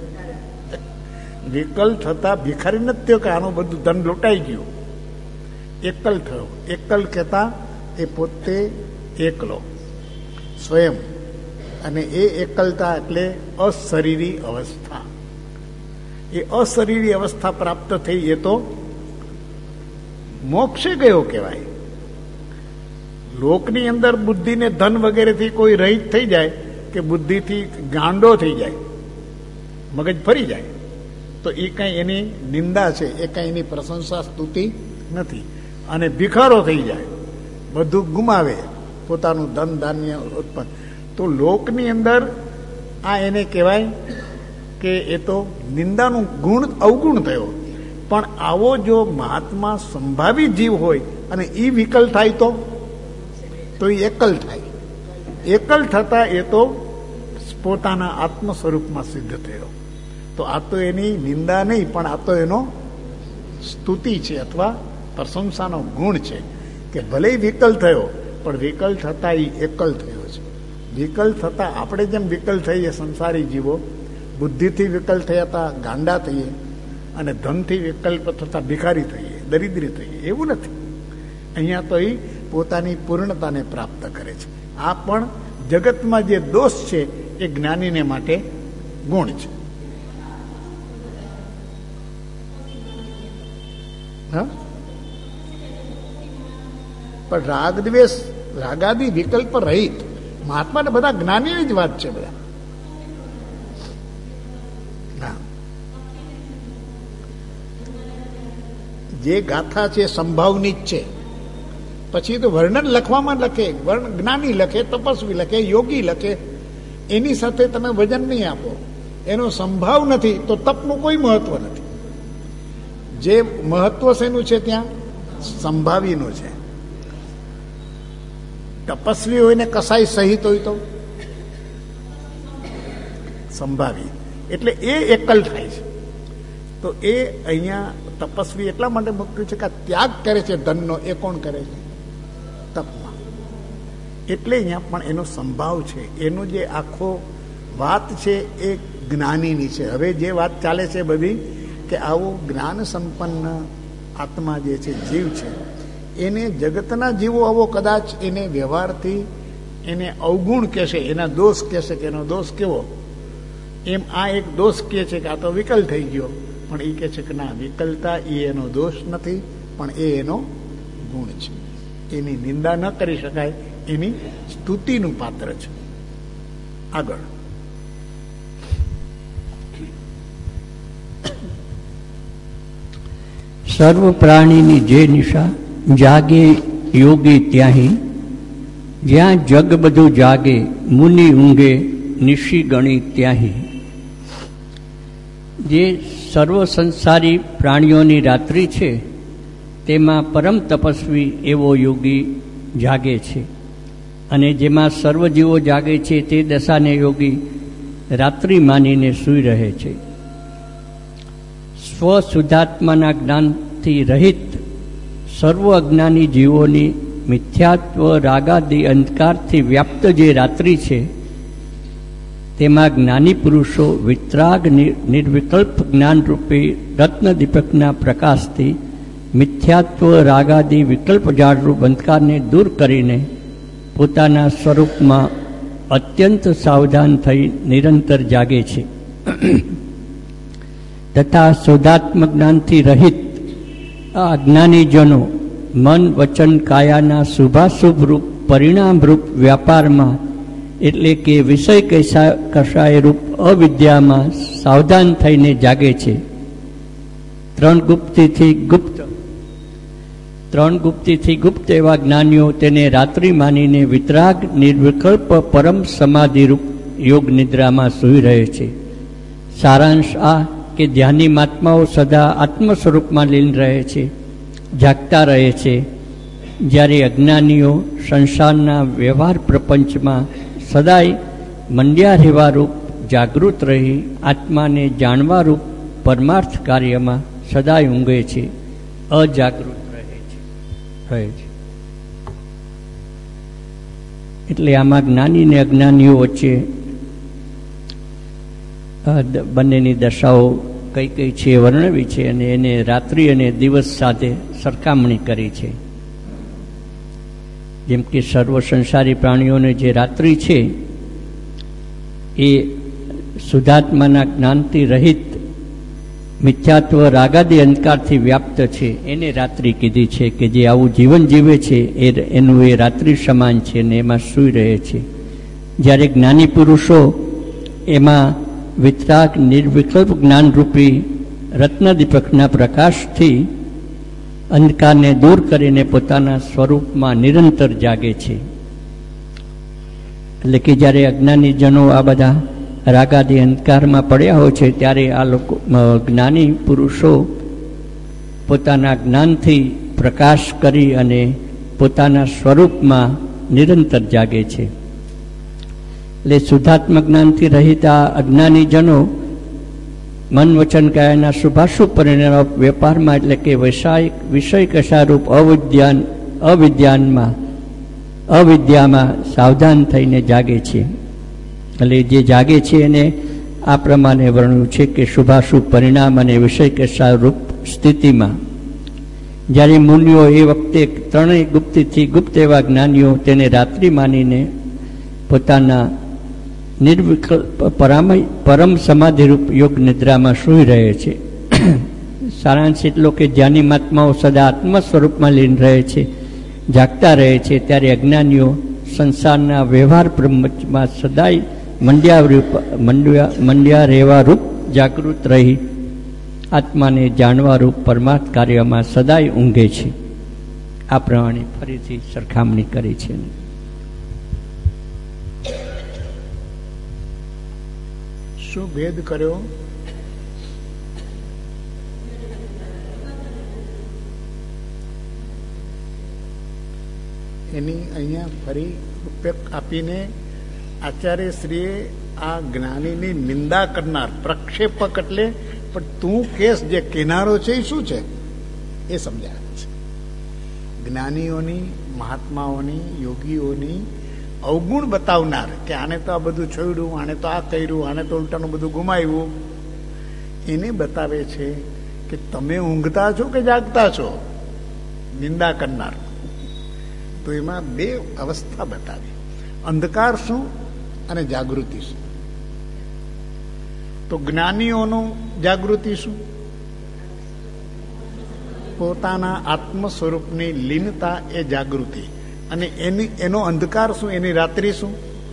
વિકલ થતા ભિખારી નથી થયો કે આનું બધું ધન લૂંટાઈ ગયું. એકલ થયો. એકલ કહેતા એ પોતે એકલો સ્વયં. અને એ એકલતા એટલે અશરીરી અવસ્થા. એ અશરીરી અવસ્થા પ્રાપ્ત થઈ એ તો મોક્ષે ગયો કહેવાય. લોકની અંદર બુદ્ધિને ધન વગેરેથી કોઈ રહિત થઈ જાય કે બુદ્ધિથી ગાંડો થઈ જાય, મગજ ફરી જાય, તો એ કંઈ એની નિંદા છે, એ કંઈ એની પ્રશંસા સ્તુતિ નથી. અને ભિખારો થઈ જાય, બધું ગુમાવે, પોતાનું ધન ધાન્ય ઉત્પન્ન. તો લોકની અંદર આ એને કહેવાય કે એ તો નિંદાનું ગુણ અવગુણ થયો. પણ આવો જો મહાત્મા સંભાવી જીવ હોય અને એ વિકલ થાય તો એ એકલ થાય. એકલ થતા એ તો પોતાના આત્મ સ્વરૂપમાં સિદ્ધ થયો. તો આ તો એની નિંદા નહીં, પણ આ તો એનો સ્તુતિ છે અથવા પ્રશંસાનો ગુણ છે કે ભલે વિકલ થયો પણ વિકલ થતા એ એકલ થયો છે. વિકલ થતા આપણે જેમ વિકલ થઈએ સંસારી જીવો, બુદ્ધિથી વિકલ થયા હતા ગાંડા થઈએ, અને ધનથી વિકલ્પ થતા ભિખારી થઈએ, દરિદ્રી થઈએ, એવું નથી. અહીંયા તો એ પોતાની પૂર્ણતાને પ્રાપ્ત કરે છે. આ પણ જગતમાં જે દોષ છે એ જ્ઞાનીને માટે ગુણ છે. હા, પણ રાગ દ્વેષ રાગાદી વિકલ્પ રહિત મહાત્માને બધા જ્ઞાનીની જ વાત છે. બધા જે ગાથા છે સંભાવની જ છે. પછી તો વર્ણન લખવામાં લખે, જ્ઞાની લખે, તપસ્વી લખે, યોગી લખે, એની સાથે તમે વજન નહીં આપો. એનો સંભાવ નથી તો તપનું કોઈ મહત્વ નથી. જે મહત્વ શેનું છે ત્યાં? સંભાવીનું છે. તપસ્વી હોય ને કસાઈ સહિત હોય તો સંભાવી, એટલે એ એકલ થાય છે. તો એ અહીંયા તપસ્વી એટલા માટે મૂક્યું છે કે ત્યાગ કરે છે ધનનો, એ કોણ કરે છે? તપમાં. એટલે અહીંયા પણ એનો સંભાવ છે. એનો જે આખો વાત છે એ જ્ઞાનીની છે. હવે જે વાત ચાલે છે બધી કે આવો જ્ઞાન સંપન્ન આત્મા જે છે, જીવ છે, એને જગતના જીવો આવો કદાચ એને વ્યવહારથી એને અવગુણ કહેશે, એના દોષ કહેશે કે એનો દોષ કેવો, એમ આ એક દોષ કહે છે કે આ તો વિકલ થઈ ગયો. પણ એ કહે છે કે ના, વિકલતા એ એનો દોષ નથી, પણ એ એનો ગુણ છે. એની નિંદા ન કરી શકાય, એની સ્તુતિનું પાત્ર છે. આગળ સર્વ પ્રાણીની જે નિશા જાગે યોગી ત્યાહી, જ્યાં જગ બધું જાગે મુનિ ઊંઘે નિશી ગણી ત્યાહી. જે સર્વ સંસારી પ્રાણીઓની રાત્રિ છે તેમાં પરમ તપસ્વી એવો યોગી જાગે છે, અને જેમાં સર્વ જીવો જાગે છે તે દશાને યોગી રાત્રિ માનીને સૂઈ રહે છે. સ્વશુદ્ધાત્માના જ્ઞાનથી રહિત સર્વ અજ્ઞાની જીવોની મિથ્યાત્વ રાગાદી અંધકારથી વ્યાપ્ત જે રાત્રિ છે તેમાં જ્ઞાની પુરુષો વિતરાગ નિર્વિકલ્પ જ્ઞાનરૂપી રત્નદીપકના પ્રકાશથી મિથ્યાત્વ રાગાદી વિકલ્પ જાળરૂપ અંધકારને દૂર કરીને પોતાના સ્વરૂપમાં અત્યંત સાવધાન થઈ નિરંતર જાગે છે. તથા શુદ્ધાત્મક જ્ઞાનથી રહિત આ અજ્ઞાનીજનો મન વચન કાયાના શુભાશુભ રૂપ પરિણામરૂપ વ્યાપારમાં, એટલે કે વિષય કષાય રૂપ અવિદ્યામાં સાવધાન થઈને જાગે છે. ત્રણ ગુપ્તિથી ગુપ્ત એવા જ્ઞાનીઓ તેને રાત્રિ માનીને વિતરાગ નિર્વિકલ્પ પરમ સમાધિરૂપ યોગ નિદ્રામાં સૂઈ રહે છે. સારાંશ આ કે ધ્યાની મહાત્માઓ સદા આત્મ સ્વરૂપમાં લીન રહે છે, જાગતા રહે છે, જ્યારે અજ્ઞાનીઓ સંસારના વ્યવહાર પ્રપંચમાં સદાય મંડ્યા રહેવારૂપ જાગૃત રહી આત્માને જાણવારૂપ પરમાર્થ કાર્યમાં સદાય ઊંઘે છે, અજાગૃત રહે છે. એટલે આમાં જ્ઞાની ને અજ્ઞાનીઓ વચ્ચે બંનેની દશાઓ કઈ કઈ છે વર્ણવી છે, અને એને રાત્રિ અને દિવસ સાથે સરખામણી કરી છે. જેમ કે સર્વ સંસારી પ્રાણીઓને જે રાત્રિ છે એ શુદ્ધાત્માના જ્ઞાનથી રહિત મિથ્યાત્વ રાગાદી અંધકારથી વ્યાપ્ત છે, એને રાત્રિ કીધી છે. કે જે આવું જીવન જીવે છે એનું એ રાત્રિ સમાન છે ને એમાં સૂઈ રહે છે. જ્યારે જ્ઞાની પુરુષો એમાં વિતરાગ નિર્વિકલ્પ જ્ઞાનરૂપી રત્નદીપકના પ્રકાશથી અંધકારને દૂર કરીને પોતાના સ્વરૂપમાં નિરંતર જાગે છે. એટલે કે જ્યારે અજ્ઞાનીજનો આ બધા રાગાદી અંધકારમાં પડ્યા હોય છે ત્યારે આ લોકો જ્ઞાની પુરુષો પોતાના જ્ઞાનથી પ્રકાશ કરી અને પોતાના સ્વરૂપમાં નિરંતર જાગે છે. એટલે શુદ્ધાત્મક જ્ઞાનથી રહિત આ અજ્ઞાનીજનો મન વચન કાયાના શુભાશુભ પરિણામ વેપારમાં, એટલે કે વિષય કશારૂપ અવિદ્યામાં સાવધાન થઈને જાગે છે. એટલે જે જાગે છે એને આ પ્રમાણે વર્ણવ્યું છે કે શુભાશુભ પરિણામ અને વિષય કશારૂપ સ્થિતિમાં. જ્યારે મુનિઓ એ વખતે ત્રણેય ગુપ્તિથી ગુપ્ત એવા જ્ઞાનીઓ તેને રાત્રિ માનીને પોતાના નિર્વિકલ્પ પરમ સમાધિરૂપ યોગ નિદ્રામાં સૂઈ રહે છે. સારાંશ એટલો કે જ્ઞાની મહાત્માઓ સદા આત્મ સ્વરૂપમાં લીન રહે છે, જાગતા રહે છે, ત્યારે અજ્ઞાનીઓ સંસારના વ્યવહાર પ્રપંચમાં સદાય મંડ્યા રહેવા રૂપ જાગૃત રહી આત્માને જાણવા રૂપ પરમાર્થ કાર્યમાં સદાય ઊંઘે છે. આ પ્રમાણે ફરીથી સરખામણી કરી છે. શું ભેદ કર્યો? એની અહીંયા ફરી ઉપયોગ આપીને આચાર્યશ્રીએ આ જ્ઞાનીની નિંદા કરનાર, પ્રક્ષેપક એટલે પણ તું કેસ જે કિનારો છે એ શું છે એ સમજાવે છે. જ્ઞાનીઓની, મહાત્માઓની, યોગીઓની અવગુણ બતાવનાર કે આને તો આ બધું છોડ્યું, આને તો આ કર્યું, આને તો ઉલટાનું બધું ગુમાવ્યું, એને બતાવે છે કે તમે ઊંઘતા છો કે જાગતા છો. નિંદા કરનાર. તો એમાં બે અવસ્થા બતાવી, અંધકાર શું અને જાગૃતિ શું. તો જ્ઞાનીઓનું જાગૃતિ શું? પોતાના આત્મ સ્વરૂપની લીનતા એ જાગૃતિ. અને એનો અંધકાર શું, એની રાત્રિ શું?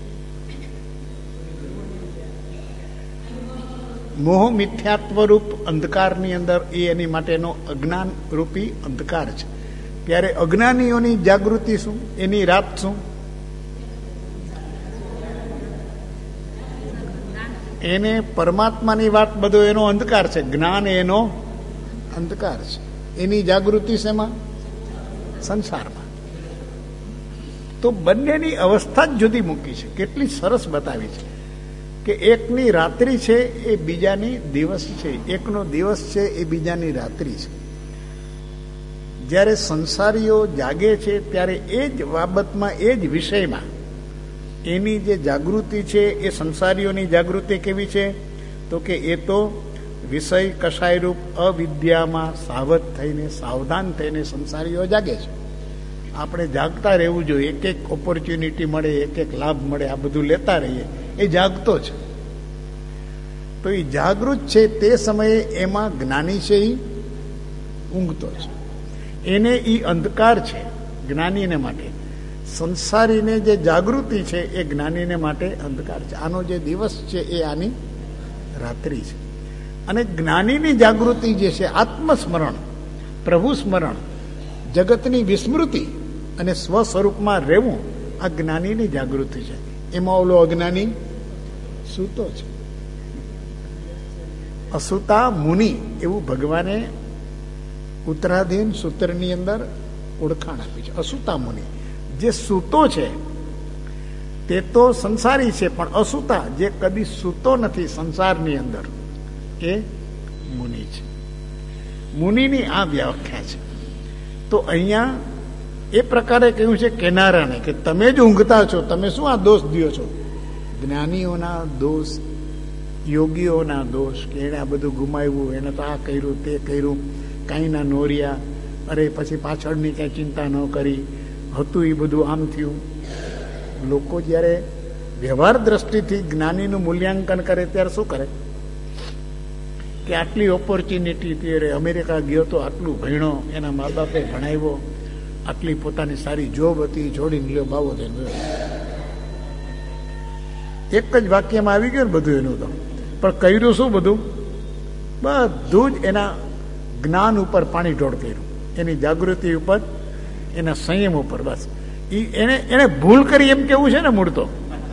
મોહ મિથ્યાત્વ રૂપ અંધકારની અંદર એ એની માટેનો અજ્ઞાન રૂપી અંધકાર છે. ત્યારે અજ્ઞાનીઓની જાગૃતિ શું, એની રાત શું? એને પરમાત્માની વાત બધો એનો અંધકાર છે, જ્ઞાન એનો અંધકાર છે. એની જાગૃતિ શેમાં? સંસારમાં. તો બંનેની અવસ્થા જ જુદી મૂકી છે. કેટલી સરસ બતાવી છે કે એકની રાત્રિ છે એ બીજાની દિવસ છે, એકનો દિવસ છે એ બીજાની રાત્રિ છે. જ્યારે સંસારીઓ જાગે છે ત્યારે એ જ બાબતમાં, એ જ વિષયમાં એની જે જાગૃતિ છે એ સંસારીઓની જાગૃતિ કેવી છે? તો કે એ તો વિષય કષાયરૂપ અવિદ્યામાં સાવધ થઈને, સાવધાન થઈને સંસારીઓ જાગે છે. આપણે જાગતા રહેવું જોઈએ. એક એક ઓપોર્ચ્યુનિટી મળે, એક એક લાભ મળે, આ બધું લેતા રહીએ, એ જાગતો છે. તો એ જાગૃત છે તે સમયે એમાં જ્ઞાની છે એ ઊંઘતો છે. એને એ અંધકાર છે જ્ઞાનીને માટે. સંસારીને જે જાગૃતિ છે એ જ્ઞાનીને માટે અંધકાર છે. આનો જે દિવસ છે એ આની રાત્રિ છે. અને જ્ઞાનીની જાગૃતિ જે છે આત્મસ્મરણ, પ્રભુ સ્મરણ, જગતની વિસ્મૃતિ અને સ્વ સ્વરૂપમાં રહેવું, આ જ્ઞાનીની જાગૃતિ છે. એમાં ઓલો અજ્ઞાની સૂતો છે. અસુતા મુનિ એવું ભગવાને ઉત્તરાધીન સૂત્રની અંદર ઓળખાણ આપી છે. અસુતા મુનિ જે સૂતો છે તે તો સંસારી છે, પણ અસુતા જે કદી સૂતો નથી સંસારની અંદર એ મુનિ છે. મુનિની આ વ્યાખ્યા છે. તો અહીંયા એ પ્રકારે કહ્યું છે કેનારાને કે તમે જ ઊંઘતા છો, તમે શું આ દોષ દો છો? જ્ઞાનીઓના દોષ, યોગીઓના દોષ કે એને આ બધું ગુમાવ્યું, એને તો આ કર્યું, તે કર્યું, કાંઈ ના નોર્યા, અરે પછી પાછળની કાંઈ ચિંતા ન કરી, હતું એ બધું આમ થયું. લોકો જ્યારે વ્યવહાર દ્રષ્ટિથી જ્ઞાનીનું મૂલ્યાંકન કરે ત્યારે શું કરે કે આટલી ઓપોર્ચ્યુનિટી હતી, અરે અમેરિકા ગયો તો આટલું ભણ્યો, એના મા બાપે ભણાવ્યો, આટલી પોતાની સારી જોબ હતી, જોડીને લ્યો બાવો થઈને. એક જ વાક્યમાં આવી ગયું ને બધું એનું. તો પણ કર્યું શું? બધું જ એના જ્ઞાન ઉપર પાણી ઢોળ કર્યું, એની જાગૃતિ ઉપર, એના સંયમ ઉપર. બસ એને ભૂલ કરી એમ કેવું છે ને મૂળ તો.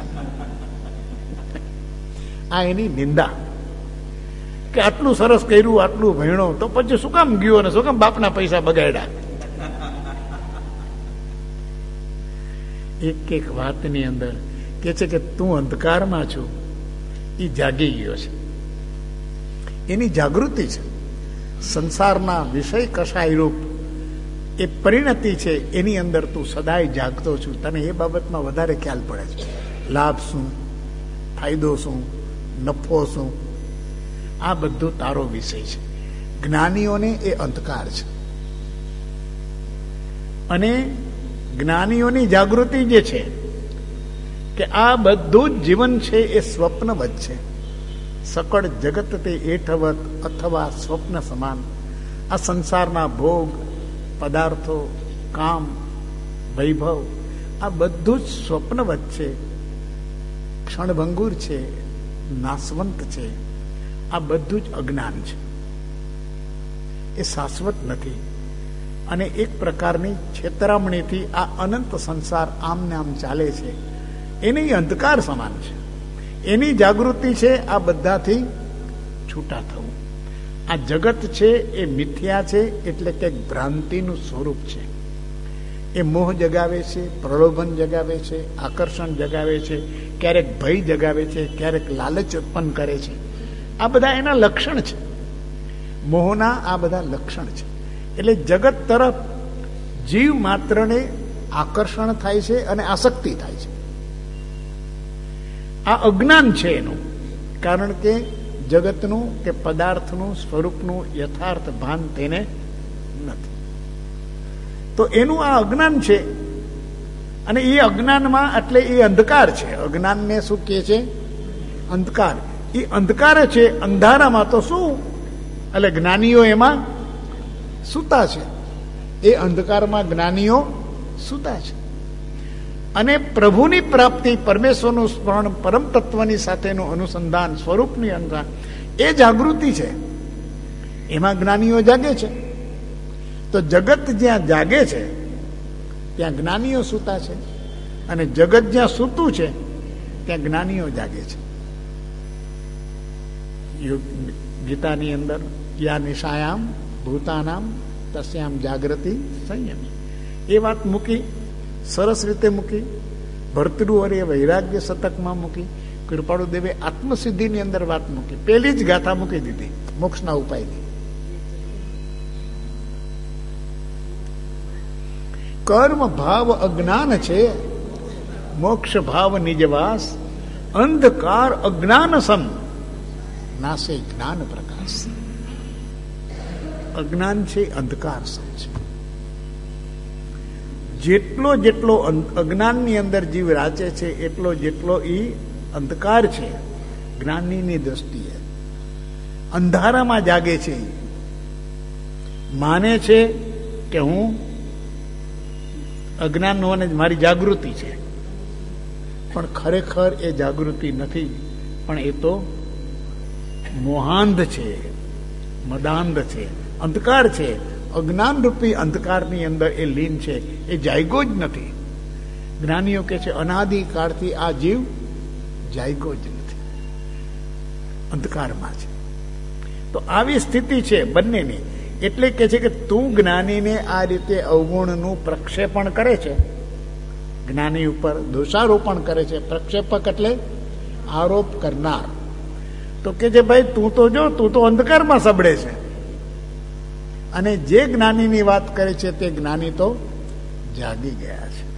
આ એની નિંદા કે આટલું સરસ કર્યું, આટલું ભણ્યો, તો પછી શું કામ ગયો અને શું કામ બાપના પૈસા બગાડ્યા? એક એક વાતની અંદર કે છે કે તું અંધકારમાં છું, એ જાગી ગયો છે, એની જાગૃતિ છે. સંસારના વિષય કશાય રૂપ એ પરિણતિ છે, એની અંદર તું સદાય જાગતો છું. તને એ બાબતમાં વધારે ખ્યાલ પડે છે. લાભ શું, ફાયદો શું, નફો શું, આ બધું તારો વિષય છે. જ્ઞાનીઓને એ અંધકાર છે. અને જ્ઞાનીઓની જાગૃતિ જે છે કે આ બધું જ જીવન છે એ સ્વપ્નવત છે. સકળ જગત તે એઠવત અથવા સ્વપ્ન સમાન. આ સંસારના ભોગ, પદાર્થો, કામ, વૈભવ, આ બધું જ સ્વપ્નવત છે, ક્ષણભંગુર છે, નાશવંત છે. આ બધું જ અજ્ઞાન છે, એ શાશ્વત નથી. અને એક પ્રકારની છેતરામણીથી આ અનંત સંસાર આમને આમ ચાલે છે. એને અંધકાર સમાન છે. એની જાગૃતિ છે આ બધાથી છૂટા થવું. આ જગત છે એ મિથ્યા છે, એટલે કે ભ્રાંતિનું સ્વરૂપ છે. એ મોહ જગાવે છે, પ્રલોભન જગાવે છે, આકર્ષણ જગાવે છે, ક્યારેક ભય જગાવે છે, ક્યારેક લાલચ ઉત્પન્ન કરે છે. આ બધા એના લક્ષણ છે, મોહના આ બધા લક્ષણ છે. એટલે જગત તરફ જીવ માત્રને આકર્ષણ થાય છે અને આસક્તિ થાય છે. આ અજ્ઞાન છે એનું, કારણ કે જગતનું કે પદાર્થનું સ્વરૂપનું યથાર્થ ભાન તેને નથી. તો એનું આ અજ્ઞાન છે, અને એ અજ્ઞાનમાં એટલે એ અંધકાર છે. અજ્ઞાનને શું કહે છે? અંધકાર. એ અંધકાર છે. અંધારામાં તો શું, એટલે જ્ઞાનીઓ એમાં સૂતા છે. એ અંધકારમાં જ્ઞાનીઓ સૂતા છે. અને પ્રભુની પ્રાપ્તિ, પરમેશ્વરનું સ્મરણ, પરમ તત્વની સાથેનું અનુસંધાન, સ્વરૂપની અંધાર, એ જાગૃતિ છે. એમાં જ્ઞાનીઓ જાગે છે. તો જગત જ્યાં જાગે છે ત્યાં જ્ઞાનીઓ સૂતા છે, અને જગત જ્યાં સૂતું છે ત્યાં જ્ઞાનીઓ જાગે છે. ગીતાની અંદર યા નિશાયામ ભૂતાનામ તસ્યામ જાગૃતિ સંયમી, એ વાત મૂકી, સરસ રીતે મૂકી. ભર્તૃહરિએ વૈરાગ્ય શતકમાં મૂકી. કૃપાળુ દેવે આત્મસિદ્ધિની અંદર વાત મૂકી. પહેલી જ ગાથા મૂકી દીધી મોક્ષના ઉપાયની. કર્મ ભાવ અજ્ઞાન છે, મોક્ષ ભાવ નિજવાસ, અંધકાર અજ્ઞાન સમ, નાસે જ્ઞાન પ્રકાશ. અજ્ઞાન છે, અંધકાર સમ છે. જેટલો જેટલો અજ્ઞાનની અંદર જીવ રાચે છે, એટલો જેટલો ઈ અંધકાર છે. જ્ઞાનીની દ્રષ્ટિએ અંધારામાં જાગે છે. માને છે કે હું અજ્ઞાન હોવાને જ મારી જાગૃતિ છે, પણ ખરેખર એ જાગૃતિ નથી, પણ એ તો મોહાંધ છે, મદાંધ છે, અંધકાર છે. અજ્ઞાન રૂપી અંધકારની અંદર એ લીન છે, એ જાયગો જ નથી. જ્ઞાનીઓ કે છે અનાદિકાળથી આ જીવ જાયગો જ નથી, અંધકારમાં છે. તો આવી સ્થિતિ છે બંનેની. એટલે કે છે કે તું જ્ઞાનીને આ રીતે અવગુણનું પ્રક્ષેપણ કરે છે, જ્ઞાની ઉપર દોષારોપણ કરે છે. પ્રક્ષેપક એટલે આરોપ કરનાર. તો કે છે ભાઈ તું તો જો, તું તો અંધકારમાં સબડે છે, અને જે જ્ઞાનીની વાત કરે છે તે જ્ઞાની તો જાગી ગયા છે.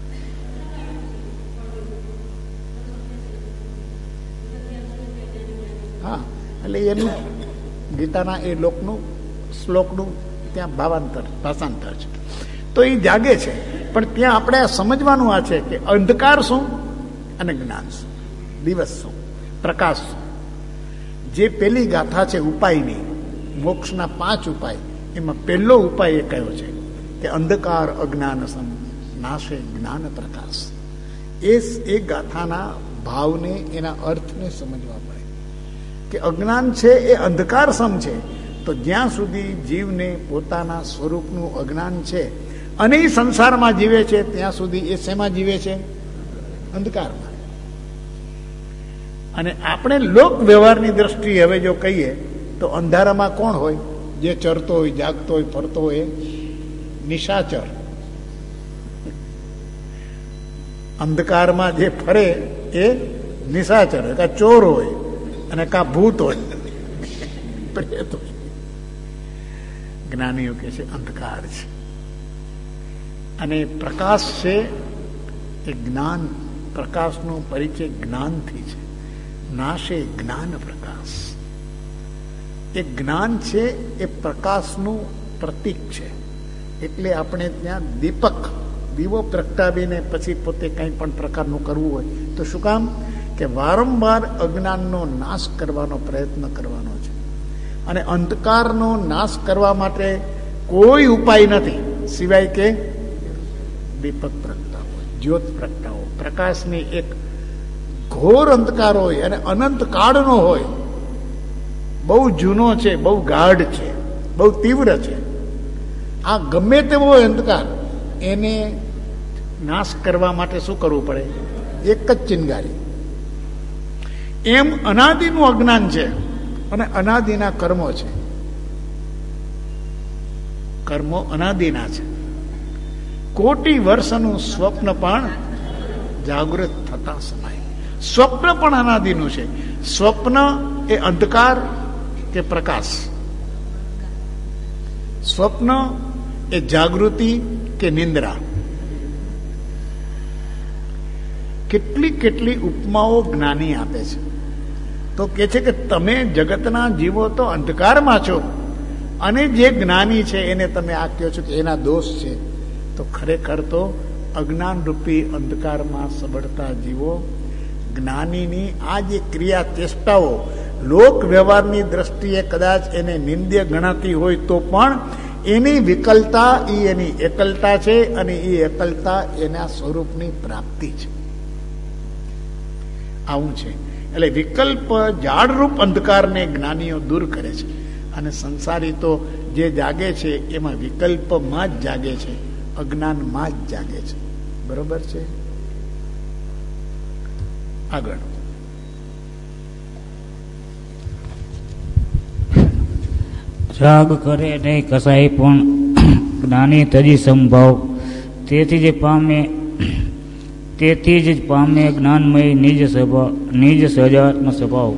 હા, એટલે એનું ગીતાના એ લોકનું શ્લોકનું ત્યાં ભાષાંતર છે. તો એ જાગે છે, પણ ત્યાં આપણે સમજવાનું આ છે કે અંધકાર શું અને જ્ઞાન શું, દિવસ શું, પ્રકાશ શું. જે પેલી ગાથા છે ઉપાયની, મોક્ષના 5 ઉપાય, એમાં પહેલો ઉપાય એ કયો છે કે અંધકાર અજ્ઞાન સમ, નાશે જ્ઞાન પ્રકાશ. એ ગાથાના ભાવને, એના અર્થને સમજવા પડે કે અજ્ઞાન છે એ અંધકાર સમ છે. તો જ્યાં સુધી જીવને પોતાના સ્વરૂપનું અજ્ઞાન છે અને એ સંસારમાં જીવે છે, ત્યાં સુધી એ શેમાં જીવે છે? અંધકારમાં. અને આપણે લોક વ્યવહારની દ્રષ્ટિએ હવે જો કહીએ તો અંધારામાં કોણ હોય? જે ચરતો હોય, જાગતો હોય, ફરતો હોય, નિશાચર. અંધકારમાં જે ફરે એ નિશાચર, કા ચોર હોય અને કા ભૂત હોય, પ્રેત હોય. જ્ઞાનીઓ કે છે અંધકાર છે, અને પ્રકાશ છે એ જ્ઞાન. પ્રકાશનો પરિચય જ્ઞાનથી છે. નાશે જ્ઞાન પ્રકાશ. એ જ્ઞાન છે એ પ્રકાશનું પ્રતીક છે. એટલે આપણે ત્યાં દીવો પ્રગટાવીને પછી પોતે કંઈ પણ પ્રકારનું કરવું હોય તો શું કામ? કે વારંવાર અજ્ઞાનનો નાશ કરવાનો પ્રયત્ન કરવાનો છે. અને અંધકારનો નાશ કરવા માટે કોઈ ઉપાય નથી સિવાય કે દીપક પ્રગટાવો, જ્યોત પ્રગટાવો. પ્રકાશની એક ઘોર અંધકાર હોય અને અનંત કાળનો હોય, બહુ જૂનો છે, બહુ ગાઢ છે, બહુ તીવ્ર છે. આ ગમે તેવો અંધકાર, એને નાશ કરવા માટે શું કરવું પડે? એક જ ચિનગારી. એમ અનાદિનું અજ્ઞાન છે અને અનાદિના કર્મો છે. કર્મો અનાદિના છે. કોટી વર્ષનું સ્વપ્ન પણ જાગૃત થતા સમાય. સ્વપ્ન પણ અનાદિનું છે. સ્વપ્ન એ અંધકાર કે પ્રકાશ? સ્વપ્ન એ જાગૃતિ કે નિંદ્રા? કેટલી કેટલી ઉપમાઓ જ્ઞાની આપે છે. તો કે છે કે તમે જગતના જીવો તો અંધકારમાં છો અને જે જ્ઞાની છે એને તમે આ કહો છો કે એના દોષ છે. તો ખરેખર તો અજ્ઞાન રૂપી અંધકારમાં સબળતા જીવો જ્ઞાનીની આ જે ક્રિયા ચેષ્ટાઓ લોક વ્યવહારની દ્રષ્ટિએ કદાચ એને નિંદ્ય ગણાતી હોય તો પણ એની વિકલતા એ એની એકલતા છે અને એ એકલતા એના સ્વરૂપની પ્રાપ્તિ છે. આવું છે. એટલે વિકલ્પ જાડરૂપ અંધકારને જ્ઞાનીઓ દૂર કરે છે અને સંસારી તો જે જાગે છે એમાં વિકલ્પમાં જ જાગે છે, અજ્ઞાનમાં જ જાગે છે. બરોબર છે. આગળ રાગ કરે નહીં કસાય પણ જ્ઞાની તજી સંભાવ તેથી જ પામે જ્ઞાનમય નિજ સજાત્મ સ્વભાવ.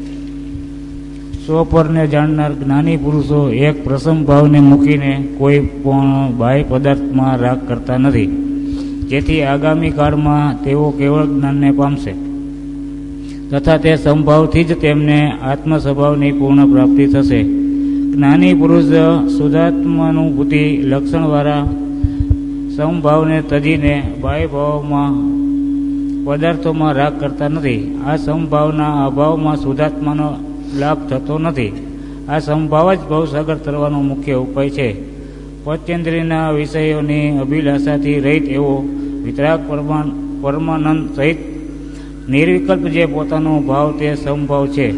સ્વપરને જાણનાર જ્ઞાની પુરુષો એક પ્રસમ ભાવને મૂકીને કોઈ પણ બાહ્ય પદાર્થમાં રાગ કરતા નથી, જેથી આગામી કાળમાં તેઓ કેવળ જ્ઞાનને પામશે તથા તે સંભાવથી જ તેમને આત્મ સ્વભાવની પૂર્ણ પ્રાપ્તિ થશે. જ્ઞાની પુરુષ શુદ્ધાત્માનુભૂતિ લક્ષણવાળા સમભાવને તજીને બાહ્ય ભાવમાં પદાર્થોમાં રાગ કરતા નથી. આ સમભાવના અભાવમાં શુદ્ધાત્માનો લાભ થતો નથી. આ સમભાવ જ ભવસાગર તરવાનો મુખ્ય ઉપાય છે. પંચેન્દ્રિયના વિષયોની અભિલાષાથી રહિત એવો વિતરાગ પરમાનંદ સહિત નિર્વિકલ્પ જે પોતાનો ભાવ તે સમભાવ છે.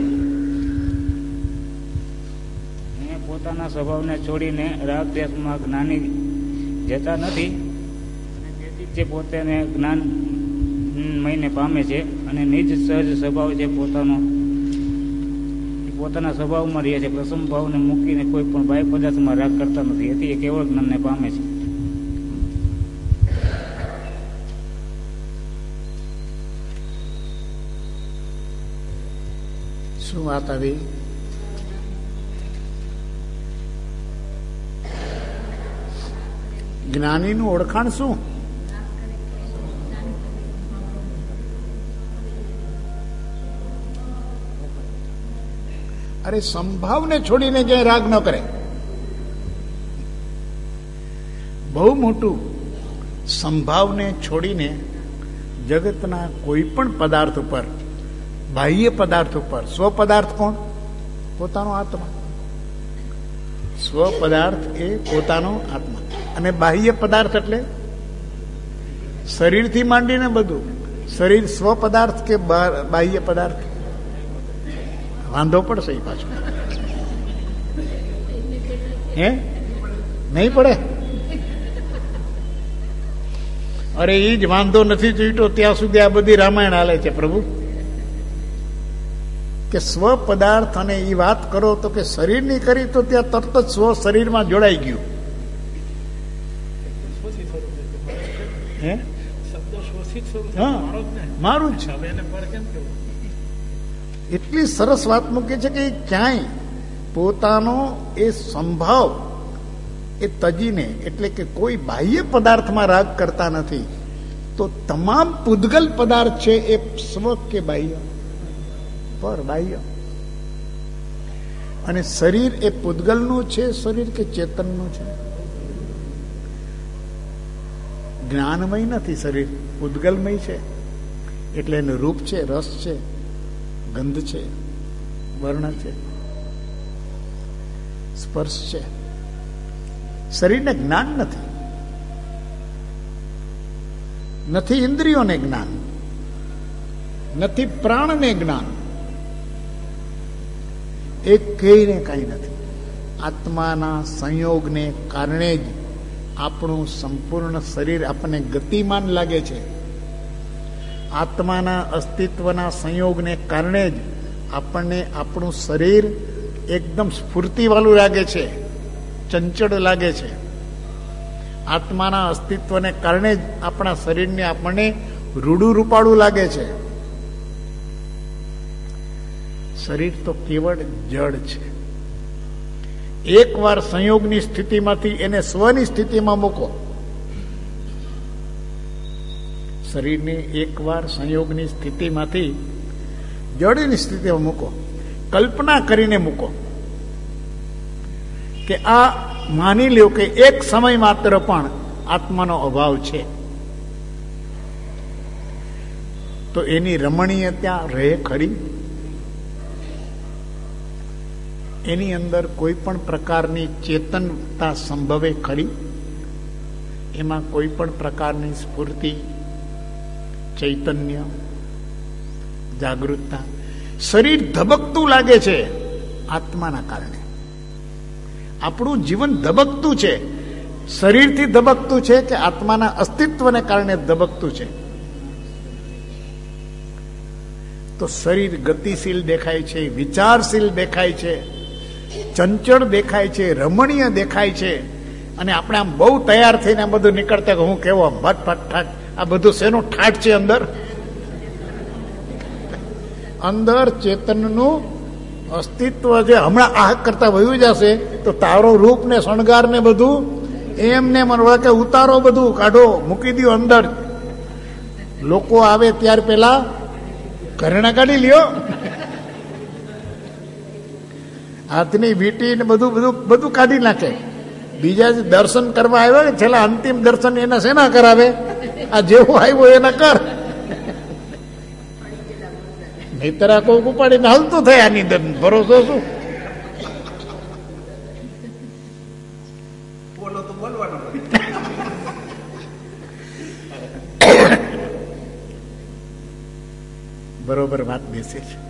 પોતાના સ્વભાવને છોડીને રાગ દેશમાં જ્ઞાની જતા નથી અને તેથી જે પોતાને જ્ઞાન મયને પામે છે અને નિજ સહજ સ્વભાવ જે પોતાના સ્વભાવમાં રહે છે. પ્રસમ ભાવને મૂકીને કોઈ પણ બાહ્ય પદાર્થમાં રાગ કરતા નથી, એથી એ કેવળ જ્ઞાનને પામે છે. શું વાત આવી? જ્ઞાનીનું ઓળખાણ શું? અરે સંભાવને છોડીને ક્યાંય રાગ ન કરે. બહુ મોટું. સંભાવને છોડીને જગતના કોઈ પણ પદાર્થ ઉપર, બાહ્ય પદાર્થ ઉપર, સ્વ પદાર્થ કોણ? પોતાનો આત્મા. સ્વ પદાર્થ એ પોતાનો આત્મા અને બાહ્ય પદાર્થ એટલે શરીરથી માંડીને બધું. શરીર સ્વ પદાર્થ કે બાહ્ય પદાર્થ? વાંધો પડશે એ પાછો. હે નહીં પડે? અરે એ જ વાંધો નથી જોઈતો ત્યાં સુધી આ બધી રામાયણ હાલે છે પ્રભુ. કે સ્વ પદાર્થ અને એ વાત કરો તો કે શરીરની કરી તો ત્યાં તરત જ સ્વ શરીરમાં જોડાઈ ગયું. હે મારું જ. એટલી સરસ વાત મૂકી છે કે ક્યાંય પોતાનો એ સંભાવ એ તજીને, એટલે કે કોઈ બાહ્ય પદાર્થમાં રાગ કરતા નથી. તો તમામ પૂદગલ પદાર્થ છે એ સ્વ કે બાહ્ય? પર બાહ્ય. અને શરીર એ પૂદગલનું છે શરીર કે ચેતનનું છે? જ્ઞાનમય નથી શરીર, પૂદગલમય છે. એટલે એનું રૂપ છે, રસ છે, ગંધ છે, વર્ણ છે, સ્પર્શ છે. શરીરને જ્ઞાન નથી. નથી ઇન્દ્રિયોને જ્ઞાન, નથી પ્રાણને જ્ઞાન. એક કઈને કઈ નથી. આત્માના સંયોગને કારણે જ આપણું સંપૂર્ણ શરીર આપણને ગતિમાન લાગે છે. આત્માના અસ્તિત્વના સંયોગને કારણે જ આપણને આપણું શરીર એકદમ સ્ફૂર્તિવાળું લાગે છે, ચંચળ લાગે છે. આત્માના અસ્તિત્વને કારણે જ આપણા શરીરને આપણને રૂડું રૂપાળું લાગે છે. શરીર તો કેવળ જડ છે. એકવાર સંયોગની સ્થિતિમાંથી એને સ્વની સ્થિતિમાં મૂકો. શરીરને એકવાર સંયોગની સ્થિતિમાંથી જડની સ્થિતિમાં મૂકો. કલ્પના કરીને મૂકો કે આ માની લ્યો કે એક સમય માત્ર પણ આત્માનો અભાવ છે, તો એની રમણીયતા રહે ખરી? એની અંદર કોઈ પણ પ્રકારની ચેતનતા સંભવે ખરી? એમાં કોઈ પણ પ્રકારની સ્ફૂર્તિ, ચૈતન્ય, જાગૃતતા? શરીર ધબકતું લાગે છે આત્માના કારણે. આપણું જીવન ધબકતું છે, શરીરથી ધબકતું છે કે આત્માના અસ્તિત્વને કારણે ધબકતું છે? તો શરીર ગતિશીલ દેખાય છે, વિચારશીલ દેખાય છે, ચંચળ દેખાય છે, રમણીય દેખાય છે, અને આપણે આમ બહુ તૈયાર થઈને આ બધું નીકળતા કે હું કેવો ભટ ફટ ઠાટ, આ બધું શેનું ઠાટ છે? અંદર ચેતનનું અસ્તિત્વ જે હમણાં આહ કરતા વયું જશે, તો તારો રૂપ ને શણગાર ને બધું એમને મનવા કે ઉતારો, બધું કાઢો, મૂકી દો અંદર. લોકો આવે ત્યાર પેલા ઘરેણા કાઢી લ્યો, હાથની વીંટી ને બધું બધું બધું કાઢી નાખે. બીજા જે દર્શન કરવા આવ્યા કે છેલ્લા અંતિમ દર્શન એના શેના કરાવે? આ જેવો આવ્યો એના કર. નહીતર આ કોઈક ઉપાડીને હલતું થાય. આની અંદર ભરોસો શું? બરોબર વાત બેસે છે.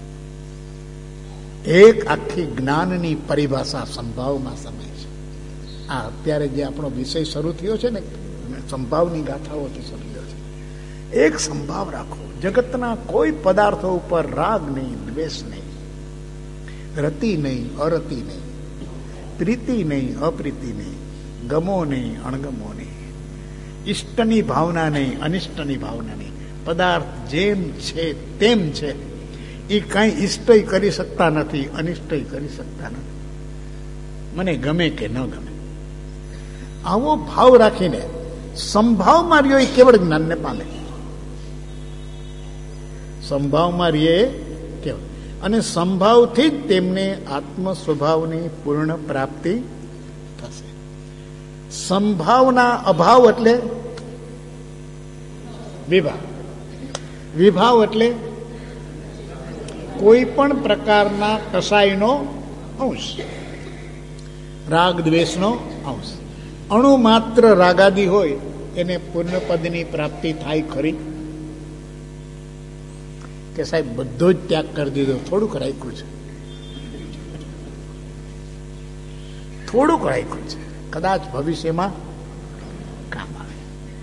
એક આખી જ્ઞાનની પરિભાષા સંભાવમાં સમય છે. આ અત્યારે જે આપણો વિષય શરૂ થયો છે ને, સંભાવની ગાથાઓથી શરૂ થયો છે. એક સંભાવ રાખો, જગતના કોઈ પદાર્થો ઉપર રાગ નહીં, દ્વેષ નહીં, રતિ નહીં, અરતિ નહીં, પ્રીતિ નહીં, અપ્રીતિ નહીં, ગમો નહીં, અણગમો નહીં, ઇષ્ટની ભાવના નહીં, અનિષ્ટની ભાવના નહીં. પદાર્થ જેમ છે તેમ છે. એ કઈ ઇષ્ટય કરી શકતા નથી, અનિષ્ટય કરી શકતા નથી. મને ગમે કે ન ગમે, આવો ભાવ રાખીને સંભાવમાં રહ્યો એ કેવળ જ્ઞાનને પામે. સંભાવમાં રહીએ કેવળ, અને સંભાવથી જ તેમને આત્મ સ્વભાવની પૂર્ણ પ્રાપ્તિ થશે. સંભાવના અભાવ એટલે વિભાવ. વિભાવ એટલે કોઈ પણ પ્રકારના કસાયનો અંશ, રાગ દ્વેષનો અંશ. અણુ માત્ર રાગાદી હોય એને પૂર્ણપદની પ્રાપ્તિ થાય ખરી? કે સાહેબ બધો જ ત્યાગ કરી દીધો, થોડુંક રાખ્યું છે, થોડુંક રાખ્યું છે, કદાચ ભવિષ્યમાં કામ આવે.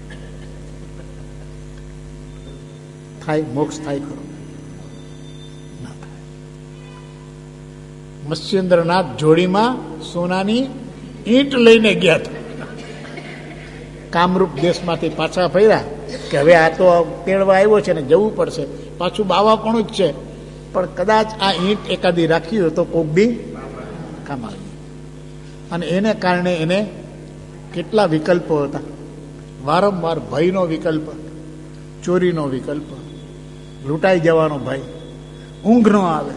થાય મોક્ષ થાય ખરો? ના થાય. મત્સ્યેન્દ્રનાથ જોડીમાં સોનાની ઈંટ લઈને ગયા હતા. કામરૂપ દેશમાંથી પાછા ફર્યા કે હવે આ તો તેડવા આવ્યો છે ને જવું પડશે. પાછું બાવાપણું જ છે, પણ કદાચ આ ઈંટ એકાદી રાખી હોય તો કોક બી કામ આવે. અને એને કારણે એને કેટલા વિકલ્પો હતા. વારંવાર ભયનો વિકલ્પ, ચોરીનો વિકલ્પ, લૂંટાઈ જવાનો ભય, ઊંઘ ન આવે.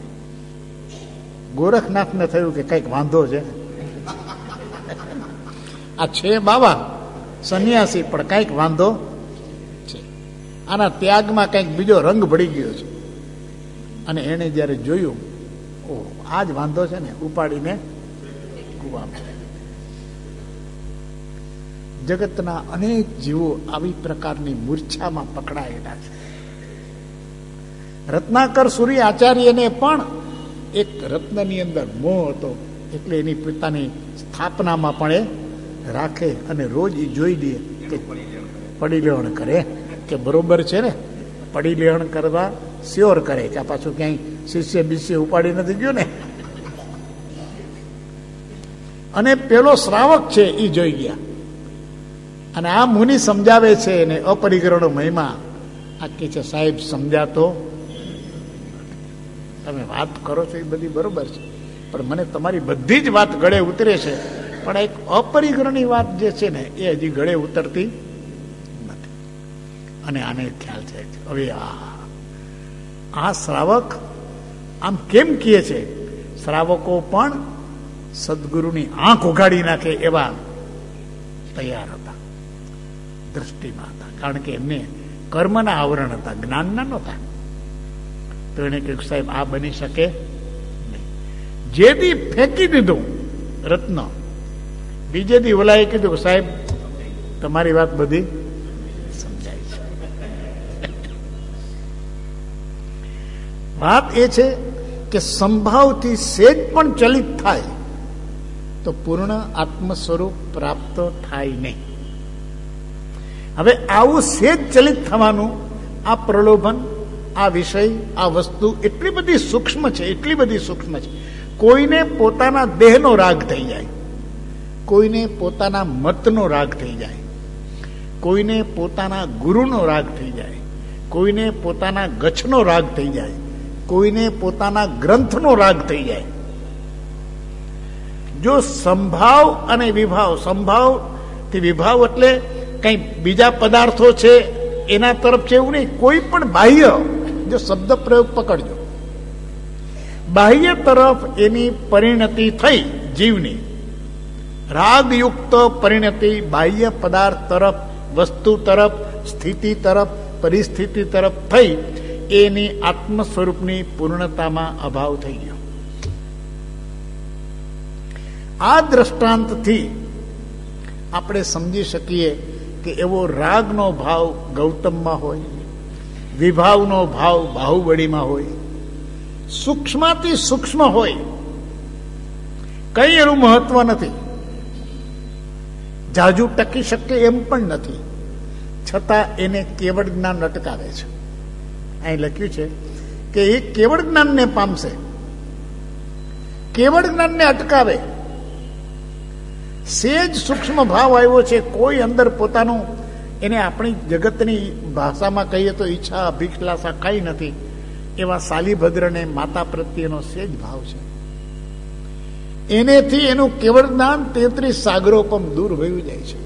ગોરખનાથને થયું કે કંઈક વાંધો છે. આ છે બાબા સંન્યાસી, પણ કંઈક વાંધો છે. આના ત્યાગમાં કંઈક બીજો રંગ ભળી ગયો છે. અને એને જયારે જોયું, ઓ આ જ વાંધો છે ને, ઉપાડીને કૂવામાં. જગતના અનેક જીવો આવી પ્રકારની મૂર્છામાં પકડાયેલા છે. રત્નાકર સૂર્ય આચાર્યને પણ એક રત્નની અંદર મોહ હતો, એટલે એની પોતાની સ્થાપનામાં પણ એ રાખે અને રોજ એ જોઈ લે કે પડી લેવણ કરે કે બરોબર છે ને, પડી લેણ કરવા શ્યોર કરે કે આ પાછું ક્યાંય શિષ્ય બિષ્ય ઉપાડી નથી ગયો ને. અને પેલો શ્રાવક છે એ જોઈ ગયા. અને આ મુનિ સમજાવે છે એને અપરિગ્રહનો મહિમા. આ કે છે સાહેબ સમજાતો, તમે વાત કરો છો એ બધી બરોબર છે, પણ મને તમારી બધી જ વાત ગળે ઉતરે છે, પણ એક અપરિગ્રહની વાત જે છે ને એ હજી ગળે ઉતરતી નથી. અને આને ખ્યાલ છે હવે આ શ્રાવક આમ કેમ કહે છે? શ્રાવકો પણ સદગુરુની આંખ ઉઘાડી નાખે એવા તૈયાર હતા, દ્રષ્ટિમાં હતા, કારણ કે એમને કર્મના આવરણ હતા, જ્ઞાનના નહોતા. તો એને કહ્યું સાહેબ આ બની શકે નહીં. જે દી ફેંકી દીધું રત્ન, બીજે દી ઓલાએ કીધું સાહેબ તમારી વાત બધી સમજાય છે. વાત એ છે કે સંભાવથી સેજ પણ ચલિત થાય તો પૂર્ણ આત્મ સ્વરૂપ પ્રાપ્ત થાય નહીં. હવે આવું સેજ ચલિત થવાનું આ પ્રલોભન, આ વિષય, આ વસ્તુ એટલી બધી સૂક્ષ્મ છે, એટલી બધી સૂક્ષ્મ છે. કોઈને પોતાના દેહનો રાગ થઈ જાય, કોઈને પોતાના મતનો રાગ થઈ જાય, કોઈને પોતાના ગુરુનો રાગ થઈ જાય, કોઈને પોતાના ગચ્છનો રાગ થઈ જાય, કોઈને પોતાના ગ્રંથનો રાગ થઈ જાય. જો સંભાવ અને વિભાવ, સંભાવ થી વિભાવ એટલે કઈ બીજા પદાર્થો છે એના તરફ છે એવું નહીં, કોઈ પણ બાહ્ય, જો શબ્દ પ્રયોગ પકડજો, બાહ્ય તરફ એની પરિણતિ થઈ જીવની, રાગયુક્ત પરિણતિ બાહ્ય પદાર્થ તરફ, વસ્તુ તરફ, સ્થિતિ તરફ, પરિસ્થિતિ તરફ થઈ, એની આત્મ સ્વરૂપની પૂર્ણતામાં અભાવ થઈ ગયો. આ દ્રષ્ટાંતથી આપણે સમજી શકીએ કે એવો રાગનો ભાવ ગૌતમમાં હોય, વિભાવનો ભાવ બાહુબળીમાં હોય, સૂક્ષ્મથી સૂક્ષ્મ હોય, કઈ એનું મહત્વ નથી, જાજુ ટકી શકે એમ પણ નથી, છતાં એને કેવળ જ્ઞાન અટકાવે છે. અહીં લખ્યું છે કે એ કેવળ જ્ઞાનને પામશે, કેવળ જ્ઞાનને અટકાવે. સેજ સૂક્ષ્મ ભાવ આવ્યો છે, કોઈ અંદર પોતાનું, એને આપણી જગતની ભાષામાં કહીએ તો ઈચ્છા અભિલાષા કઈ નથી, એવા શાલીભદ્રને માતા પ્રત્યેનો સેજ ભાવ છે. એનેથી એનું કેવળ જ્ઞાન 33 સાગરોપમ દૂર વયું જાય છે,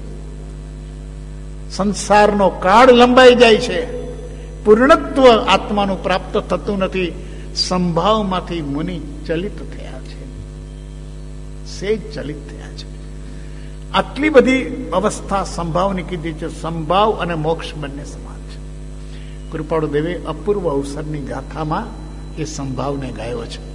સંસારનો કાળ લંબાઈ જાય છે, પૂર્ણત્વ આત્માનું પ્રાપ્ત થતું નથી. સંભાવમાંથી મુનિ ચલિત થયા છે, સેજ ચલિત થયા છે. આટલી બધી અવસ્થા સંભાવની કીધી છે. સંભાવ અને મોક્ષ બંને સમાન છે. કૃપાળુ દેવે અપૂર્વ અવસરની ગાથામાં એ સંભાવને ગાયો છે.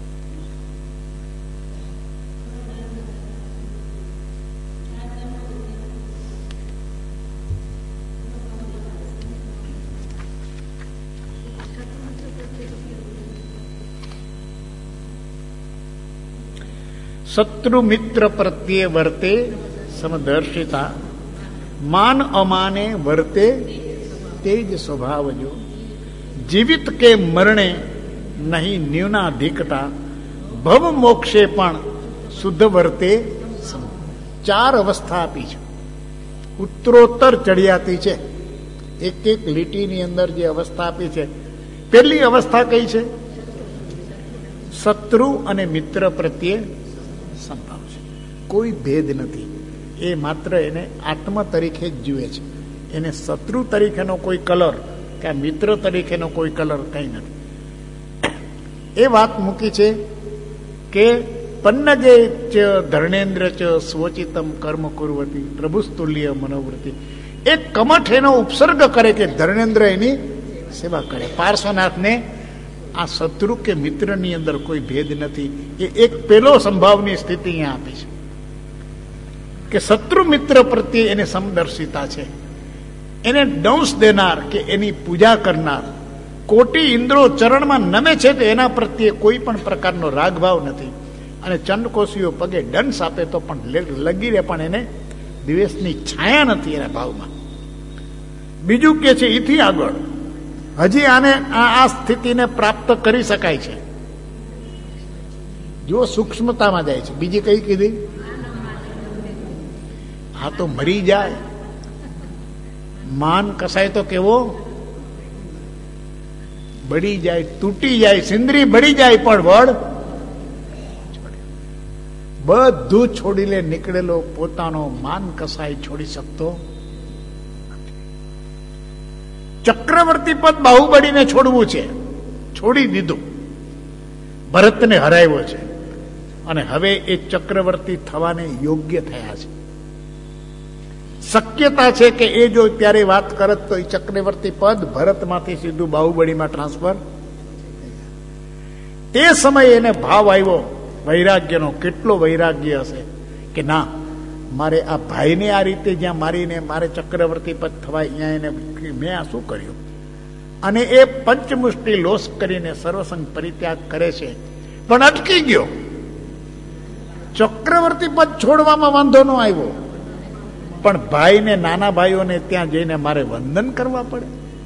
શત્રુ મિત્ર પ્રત્યે વર્તે સમદર્શિતા, માન અમાને વર્તે તેજ સ્વભાવ જો, જીવિત કે મરણે નહીં ન્યૂનાધિકતા, ભવ મોક્ષે પણ શુદ્ધ વર્તે. 4 અવસ્થા આપી છે, ઉત્તરોત્તર ચડિયાતી છે. એક એક લીટીની અંદર જે અવસ્થા આપી છે, પહેલી અવસ્થા કઈ છે? શત્રુ અને મિત્ર પ્રત્યે સંભાવ છે, કોઈ ભેદ નથી. એ માત્ર એને આત્મ તરીકે જ જુએ છે. એને શત્રુ તરીકેનો કોઈ કલર કે મિત્ર તરીકેનો કોઈ કલર કઈ નથી. એ વાત મૂકી છે કે પન્નગે ચ ધર્ણેન્દ્ર ચ સ્વચિતમ કર્મ કુર્વતી પ્રભુસ્તુલ્ય મનોવૃત્તિ. એક કમઠ એનો ઉપસર્ગ કરે કે ધર્ણેન્દ્ર એની સેવા કરે. પાર્શ્વનાથને આ શત્રુ કે મિત્રની અંદર કોઈ ભેદ નથી. એ એક પેલો સંભાવની સ્થિતિ અહીંયા આપી છે કે શત્રુ મિત્ર પ્રત્યે એને સમદર્શિતા છે, એને દંશ દેનાર કે એની પૂજા કરનાર, કોટી ઇન્દ્રો ચરણમાં નમે છે તો એના પ્રત્યે કોઈ પણ પ્રકારનો રાગભાવ નથી. અને ચંડકોશીઓ પગે દંશ આપે તો પણ લગી રહે, પણ એને દ્વેષની છાયા નથી એના ભાવમાં. બીજું કે છે એથી આગળ હજી આને આ સ્થિતિને પ્રાપ્ત કરી શકાય છે જો સૂક્ષ્મતામાં જાય છે. બીજી કઈ કીધી? હા તો મરી જાય. માન કસાય તો કેવો બળી જાય, તૂટી જાય, સિંદરી બળી જાય, પણ વડ બધું છોડી લે નીકળેલો પોતાનો માન કસાય છોડી શકતો. ચક્રવર્તી પદ બાહુબળીને છોડવું છે, છોડી દીધું. ભરતને હરાવ્યો છે અને હવે એ ચક્રવર્તી થવાને યોગ્ય થયા છે. શક્યતા છે કે એ જો ત્યારે વાત કરત તો એ ચક્રવર્તી પદ ભરતમાંથી સીધું બાહુબળીમાં ટ્રાન્સફર. તે સમયે એને ભાવ આવ્યો વૈરાગ્યનો. કેટલો વૈરાગ્ય હશે કે ના, મારે આ ભાઈને આ રીતે જ્યાં મારીને મારે ચક્રવર્તી પદ થવાય અહીંયા એને મેં આ શું કર્યું. અને એ પંચમુષ્ટિ લોસ કરીને સર્વસંગ પરિત્યાગ કરે છે, પણ અટકી ગયો. ચક્રવર્તી પદ છોડવામાં વાંધો ન આવ્યો, પણ ભાઈને, નાના ભાઈઓને ત્યાં જઈને મારે વંદન કરવા પડે.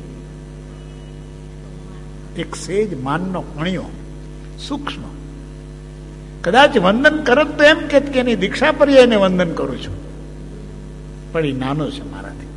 એક સેજ માનનો કણિયો સૂક્ષ્મ. કદાચ વંદન કરત તો એમ કે એની દીક્ષા પર એને વંદન કરું છું, પણ એ નાનો છે મારાથી.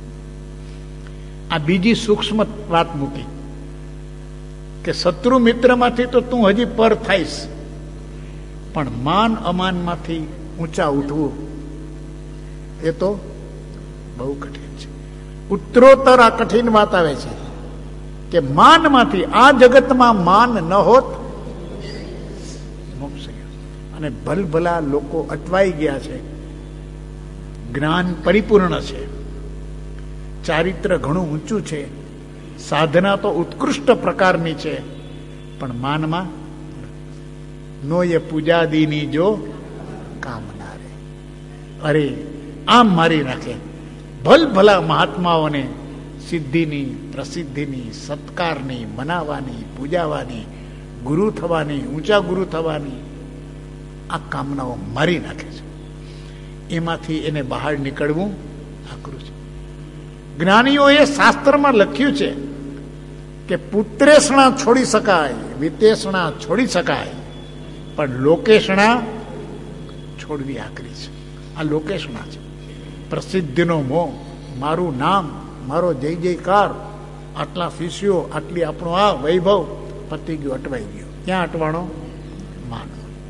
આ બીજી સૂક્ષ્મ વાત મૂકી કે શત્રુ મિત્રમાંથી તો તું હજી પર થાઈશ, પણ માન અમાનમાંથી ઊંચા ઉઠવું એ તો બહુ કઠિન છે. ઉત્તરોત્તર આ કઠિન વાત આવે છે કે માનમાંથી, આ જગતમાં માન ન હોત મોક્ષ. અને ભલભલા લોકો અટવાઈ ગયા છે. જ્ઞાન પરિપૂર્ણ છે, ચારિત્ર ઘણું ઊંચું છે, સાધના તો ઉત્કૃષ્ટ પ્રકારની છે, પણ માનમાં નો એ પૂજાદીની જો કામના રે. અરે આમ મારી નાખે. ભલભલા મહાત્માઓને સિદ્ધિની, પ્રસિદ્ધિની, સત્કારની, મનાવાની, પૂજાવાની, ગુરુ થવાની, ઊંચા ગુરુ થવાની આ કામનાઓ મારી નાખે છે. એમાંથી એને બહાર નીકળવું આકરું છે. જ્ઞાનીઓએ શાસ્ત્રમાં લખ્યું છે કે પુત્રેષણા છોડી શકાય, વિતેષણા છોડી શકાય, પણ લોકેષણા છોડવી આકરી છે. આ લોકેષણા છે. પ્રસિદ્ધિનો મોહ, મારું નામ, મારો જય જયકાર, આટલા શિષ્યો, આટલી આપણો આ વૈભવ પતી ગયો, અટવાઈ ગયો. ક્યાં અટવાણો? માન.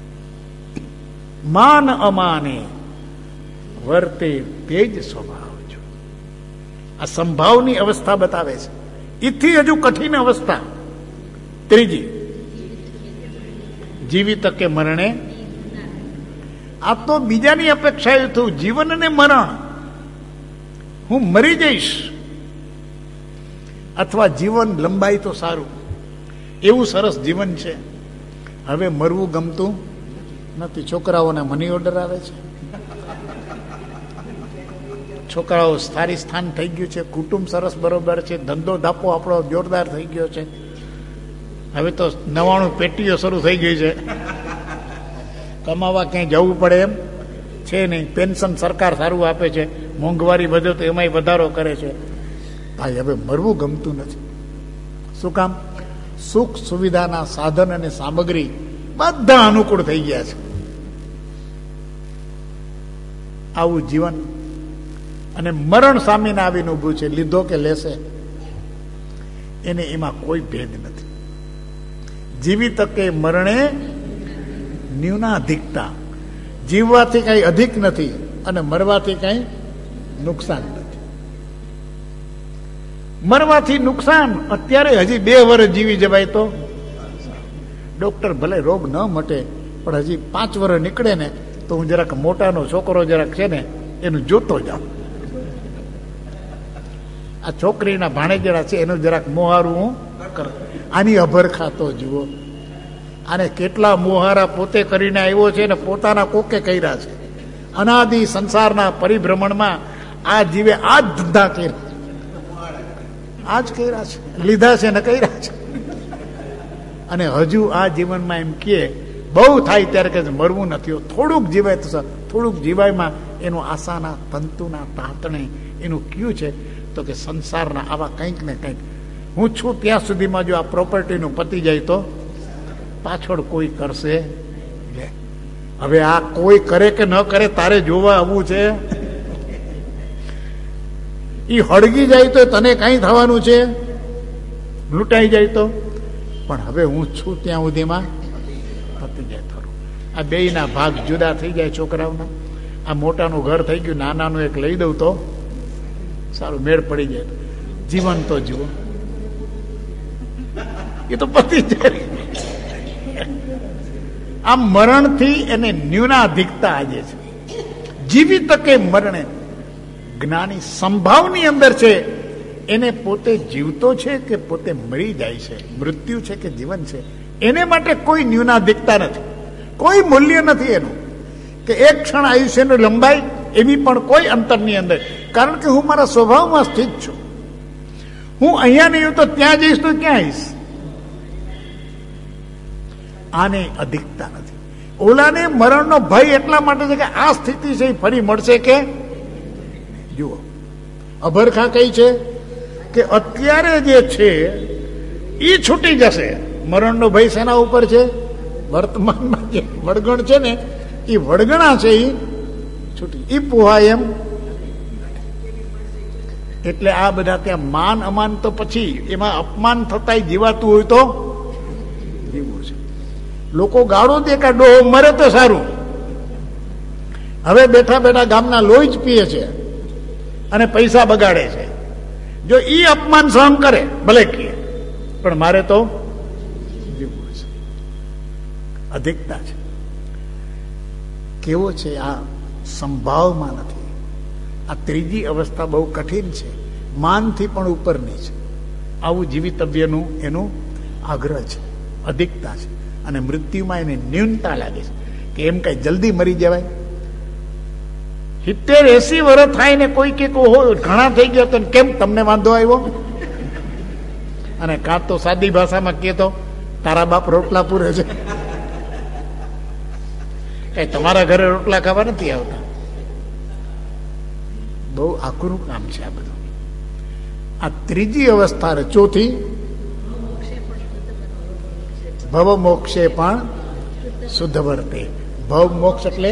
માન અમાને વર્તે તેજ સ્વભાવ જો. આ સંભાવની અવસ્થા બતાવે છે. એથી હજુ કઠિન અવસ્થા ત્રીજી, જીવી તકે મરણે. આ તો બીજાની અપેક્ષા થયું, જીવન અને મરણ. હું મરી જઈશ અથવા જીવન લંબાઈ તો સારું, એવું સરસ જીવન છે. હવે મરવું ગમતું નથી. છોકરાઓને મની ઓર્ડર આવે છે, છોકરાઓ સારી સ્થાન થઈ ગયું છે, કુટુંબ સરસ બરોબર છે, ધંધો ધાપો આપણો જોરદાર થઈ ગયો છે. હવે તો 99 પેટીઓ શરૂ થઈ ગઈ છે, કમાવા ક્યાંય જવું પડે એમ છે નહીં. પેન્શન સરકાર સારું આપે છે, મોંઘવારી વધે તો એમાંય વધારો કરે છે. ભાઈ હવે મરવું ગમતું નથી. શું કામ? સુખ સુવિધાના સાધન અને સામગ્રી બધા અનુકૂળ થઈ ગયા છે. આવું જીવન અને મરણ સામે આવીને ઉભું છે. લીધો કે લેશે એને એમાં કોઈ ભેદ નથી. જીવી તકે મરણે ન્યૂનાધિકતા. જીવવાથી કઈ અધિક નથી અને મરવાથી કઈ નુકસાન નથી. મરવાથી નુકસાન, અત્યારે હજી 2 વર્ષ જીવી જવાય તો ડોક્ટર ભલે રોગ ન મટે, પણ હજી 5 વર્ષ નીકળે ને તો હું જરાક મોટાનો છોકરો જરાક છે ને એનું જોતો જાઉં. આ છોકરીના ભાણેજડા છે એનું જરાક મોહારું હું કર. આની અભરખા તો જુઓ. આને કેટલા મોહારા પોતે કરીને આવ્યો છે ને પોતાના કોકે કર્યા છે. અનાદિ સંસારના પરિભ્રમણમાં આ જીવે આ જ ધંધા કર્યા, આ જ કર્યા છે, લીધા છે ને કર્યા છે. અને હજુ આ જીવનમાં એમ કહે બહુ થાય ત્યારે કે મરવું નથી, થોડુંક જીવાય તો થોડુંક જીવાયમાં એનું આશાના તંતુના તાતણે એનું કયું છે તો કે સંસારના આવા કંઈક ને કંઈક હું છું ત્યાં સુધીમાં જો આ પ્રોપર્ટીનું પતી જાય તો પાછળ કોઈ કરશે. હવે આ કોઈ કરે કે ન કરે તારે જોવા આવવું છે. ઈ હળગી જાય તો તને કઈ થવાનું છે, લૂંટાઈ જાય તો. પણ હવે હું છું ત્યાં સુધીમાં પતી જાય થોડું. આ બેયના ભાગ જુદા થઈ જાય છોકરાઓના. આ મોટાનું ઘર થઈ ગયું, નાનાનું એક લઈ દઉં તો સારું, મેળ પડી જાય. જીવન તો જીવો, એ તો પતી જાય. આ મરણથી એને ન્યૂનાધિકતા આજે છે. જીવી તકે મરણે. જ્ઞાની સંભાવની અંદર છે, એને પોતે જીવતો છે કે પોતે મરી જાય છે, મૃત્યુ છે કે જીવન છે, એને માટે કોઈ ન્યૂનાધિકતા નથી, કોઈ મૂલ્ય નથી એનું. કે એક ક્ષણ આયુષ્યની લંબાઈ એવી પણ કોઈ અંતરની અંદર. કારણ કે હું મારા સ્વભાવમાં સ્થિત છું. હું અહીંયા નહીં તો ત્યાં જઈશ તો ક્યાં આવીશ. આને અધિકતા નથી. ઓલાને મરણનો ભય એટલા માટે છે કે આ સ્થિતિ છે એ ફરી મળશે કે. જુઓ અભરખા કઈ છે કે અત્યારે જે છે એ છૂટી જશે. મરણનો ભય શેના ઉપર છે? વર્તમાનમાં જે વળગણ છે ને એ વળગણા છે એ છૂટી, એ પોહાય એમ. એટલે આ બધા ત્યાં માન અમાન તો પછી એમાં અપમાન થતા જીવાતું હોય તો જીવવું છે. લોકો ગાળો દે કે ડોહો મરે તો સારું. હવે બેઠા બેઠા ગામના લોહી જ પીએ છે અને પૈસા બગાડે છે. જો ઈ અપમાન સહન કરે ભલે કહે, પણ મારે તો જીવવું છે. અધિકતા છે. કેવો છે આ? સંભાવમાં નથી. આ ત્રીજી અવસ્થા બહુ કઠિન છે, માનથી પણ ઉપરની છે. આવું જીવિતવ્યનું એનું આગ્રહ છે, અધિકતા છે. અને મૃત્યુમાં એને ન્યૂનતા લાગે છે કે એમ કઈ જલ્દી મરી જવાય. 70-80 વર્ષ થાય ને કોઈ કે ઘણા થઈ ગયા તો કેમ તમને વાંધો આવ્યો? અને કાં તો સાદી ભાષામાં કે તો તારા બાપ રોટલા પૂરે છે, કઈ તમારા ઘરે રોટલા ખાવા નથી આવતા. બહુ આકરું કામ છે આ બધું. આ ત્રીજી અવસ્થા. ચોથી ભવ મોક્ષે પણ શુદ્ધ વર્તે. ભવ મોક્ષ એટલે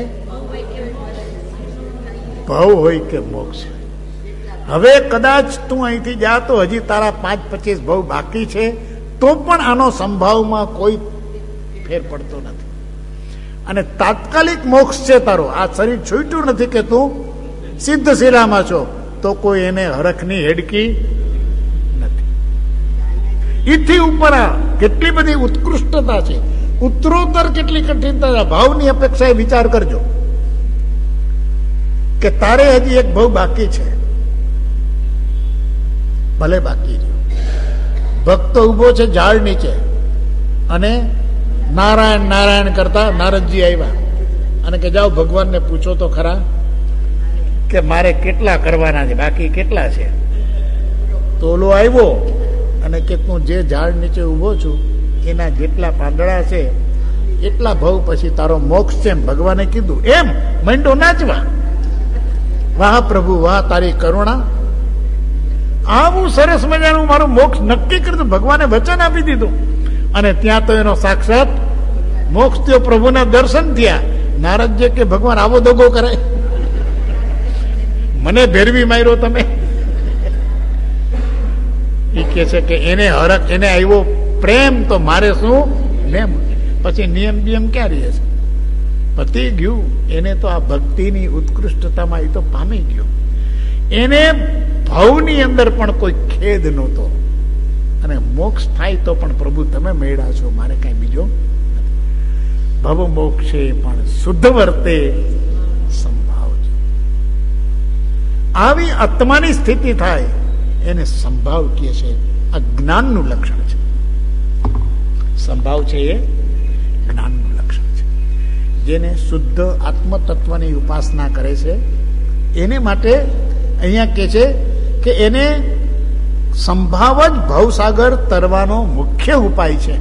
ભવ હોય કે મોક્ષ. હવે કદાચ તું અહીંથી જા તો હજી તારા 5-25 ભવ બાકી છે, તો પણ આનો સંભાવમાં કોઈ ફેર પડતો નથી. અને તાત્કાલિક મોક્ષ છે તારો. આ શરીર છૂટ્યું નથી કે તું સિદ્ધ શિલામાં છો, તો કોઈ એને હરખની હેડકી નથી. ઈથી ઉપર આ કેટલી બધી ઉત્કૃષ્ટતા છે, ઉત્તરોત્તર કેટલી કઠિનતા. ભાવની અપેક્ષાએ વિચાર કરજો કે તારે હજી એક ભાવ બાકી છે, ભલે બાકી છે. ભક્તો ઉભો છે ઝાડ નીચે અને નારાયણ નારાયણ કરતા નારદજી આવ્યા અને કે જાઓ ભગવાનને પૂછો તો ખરા કે મારે કેટલા કરવાના છે, બાકી કેટલા છે. તો ઓલો આવ્યો અને કે તું જે ઝાડ નીચે ઉભો છું એના જેટલા પાંદડા છે એટલા ભાવ પછી તારો મોક્ષ છે. ભગવાને કીધું એમ મંડો નાચવા. વાહ પ્રભુ વાહ, તારી કરુણા. આવું સરસ મજાનું મારું મોક્ષ નક્કી કર્યું. ભગવાને વચન આપી દીધું અને ત્યાં તો એનો સાક્ષાત મોક્ષ થયો. પ્રભુના દર્શન થયા. નારદજી કે ભગવાન આવો દગો કરાય, મને ભેરવી માર્યો તમે. એ કે છે કે એને હરખ, એને આવ્યો પ્રેમ, તો મારે શું નેમ. પછી નિયમ બિયમ ક્યાં રહે છે? પતી ગયું. એને તો આ ભક્તિની ઉત્કૃષ્ટતામાં એ તો પામી ગયો. એને ભાવની અંદર પણ કોઈ ખેદ નહોતો. અને મોક્ષ થાય તો પણ પ્રભુ તમે મેળા છો, મારે કઈ બીજો નથી. ભવ મોક્ષે પણ શુદ્ધ વર્તે સંભાવ છે. આવી આત્માની સ્થિતિ થાય એને સંભાવ કહે છે. આ જ્ઞાનનું લક્ષણ છે. સંભાવ છે એ જ્ઞાનનું લક્ષણ છે. જેને શુદ્ધ આત્મતત્વની ઉપાસના કરે છે એને માટે અહીંયા કે છે કે એને સંભાવ જ ભવસાગર તરવાનો મુખ્ય ઉપાય છે.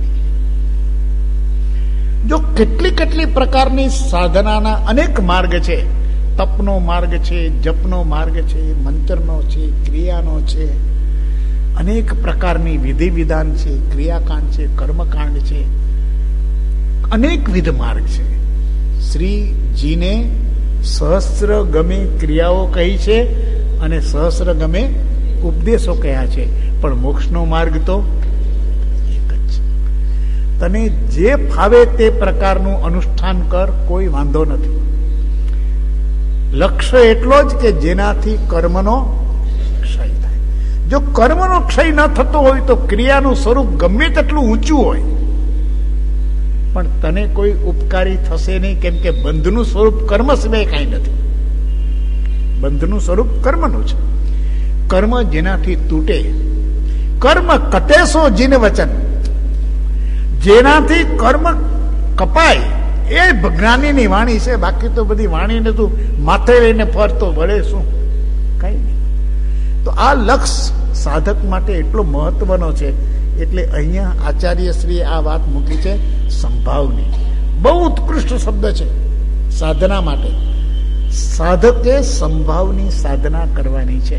જો કેટલી કેટલી પ્રકારની સાધનાના અનેક માર્ગ છે. તપનો માર્ગ છે, જપનો માર્ગ છે, મંત્રનો છે, ક્રિયાનો છે, અનેક પ્રકારની વિધિ વિધાન છે, ક્રિયાકાંડ છે, કર્મકાંડ છે, અનેકવિધ માર્ગ છે. શ્રીજીને સહસ્ર ગમે ક્રિયાઓ કહી છે અને સહસ્ર ગમે ઉપદેશો કહ્યા છે, પણ મોક્ષનો માર્ગ તો એક જ છે. તને જે ફાવે તે પ્રકારનું અનુષ્ઠાન કર, કોઈ વાંધો નથી. લક્ષ્ય એટલો જ કે જેનાથી કર્મનો ક્ષય થાય. જો કર્મનો ક્ષય ન થતો હોય તો ક્રિયાનું સ્વરૂપ ગમે તેટલું ઊંચું હોય પણ તને કોઈ ઉપકારી થશે નહીં, કેમ કે બંધનું સ્વરૂપ કર્મ સિવાય કાંઈ નથી. બંધનું સ્વરૂપ કર્મનું છે. કર્મ જેનાથી તૂટે, કર્મ કટેશો જીન વચન, જેનાથી કર્મ કપાય એ જ્ઞાનીની વાણી છે. બાકી તો બધી વાણીને તું માથે લઈને ફરતો વળે શું, કઈ નહીં. તો આ લક્ષ્ય સાધક માટે એટલો મહત્વનો છે. એટલે અહીંયા આચાર્યશ્રીએ આ વાત મૂકી છે સંભાવની. બહુ ઉત્કૃષ્ટ શબ્દ છે સાધના માટે. સાધકે સંભાવની સાધના કરવાની છે.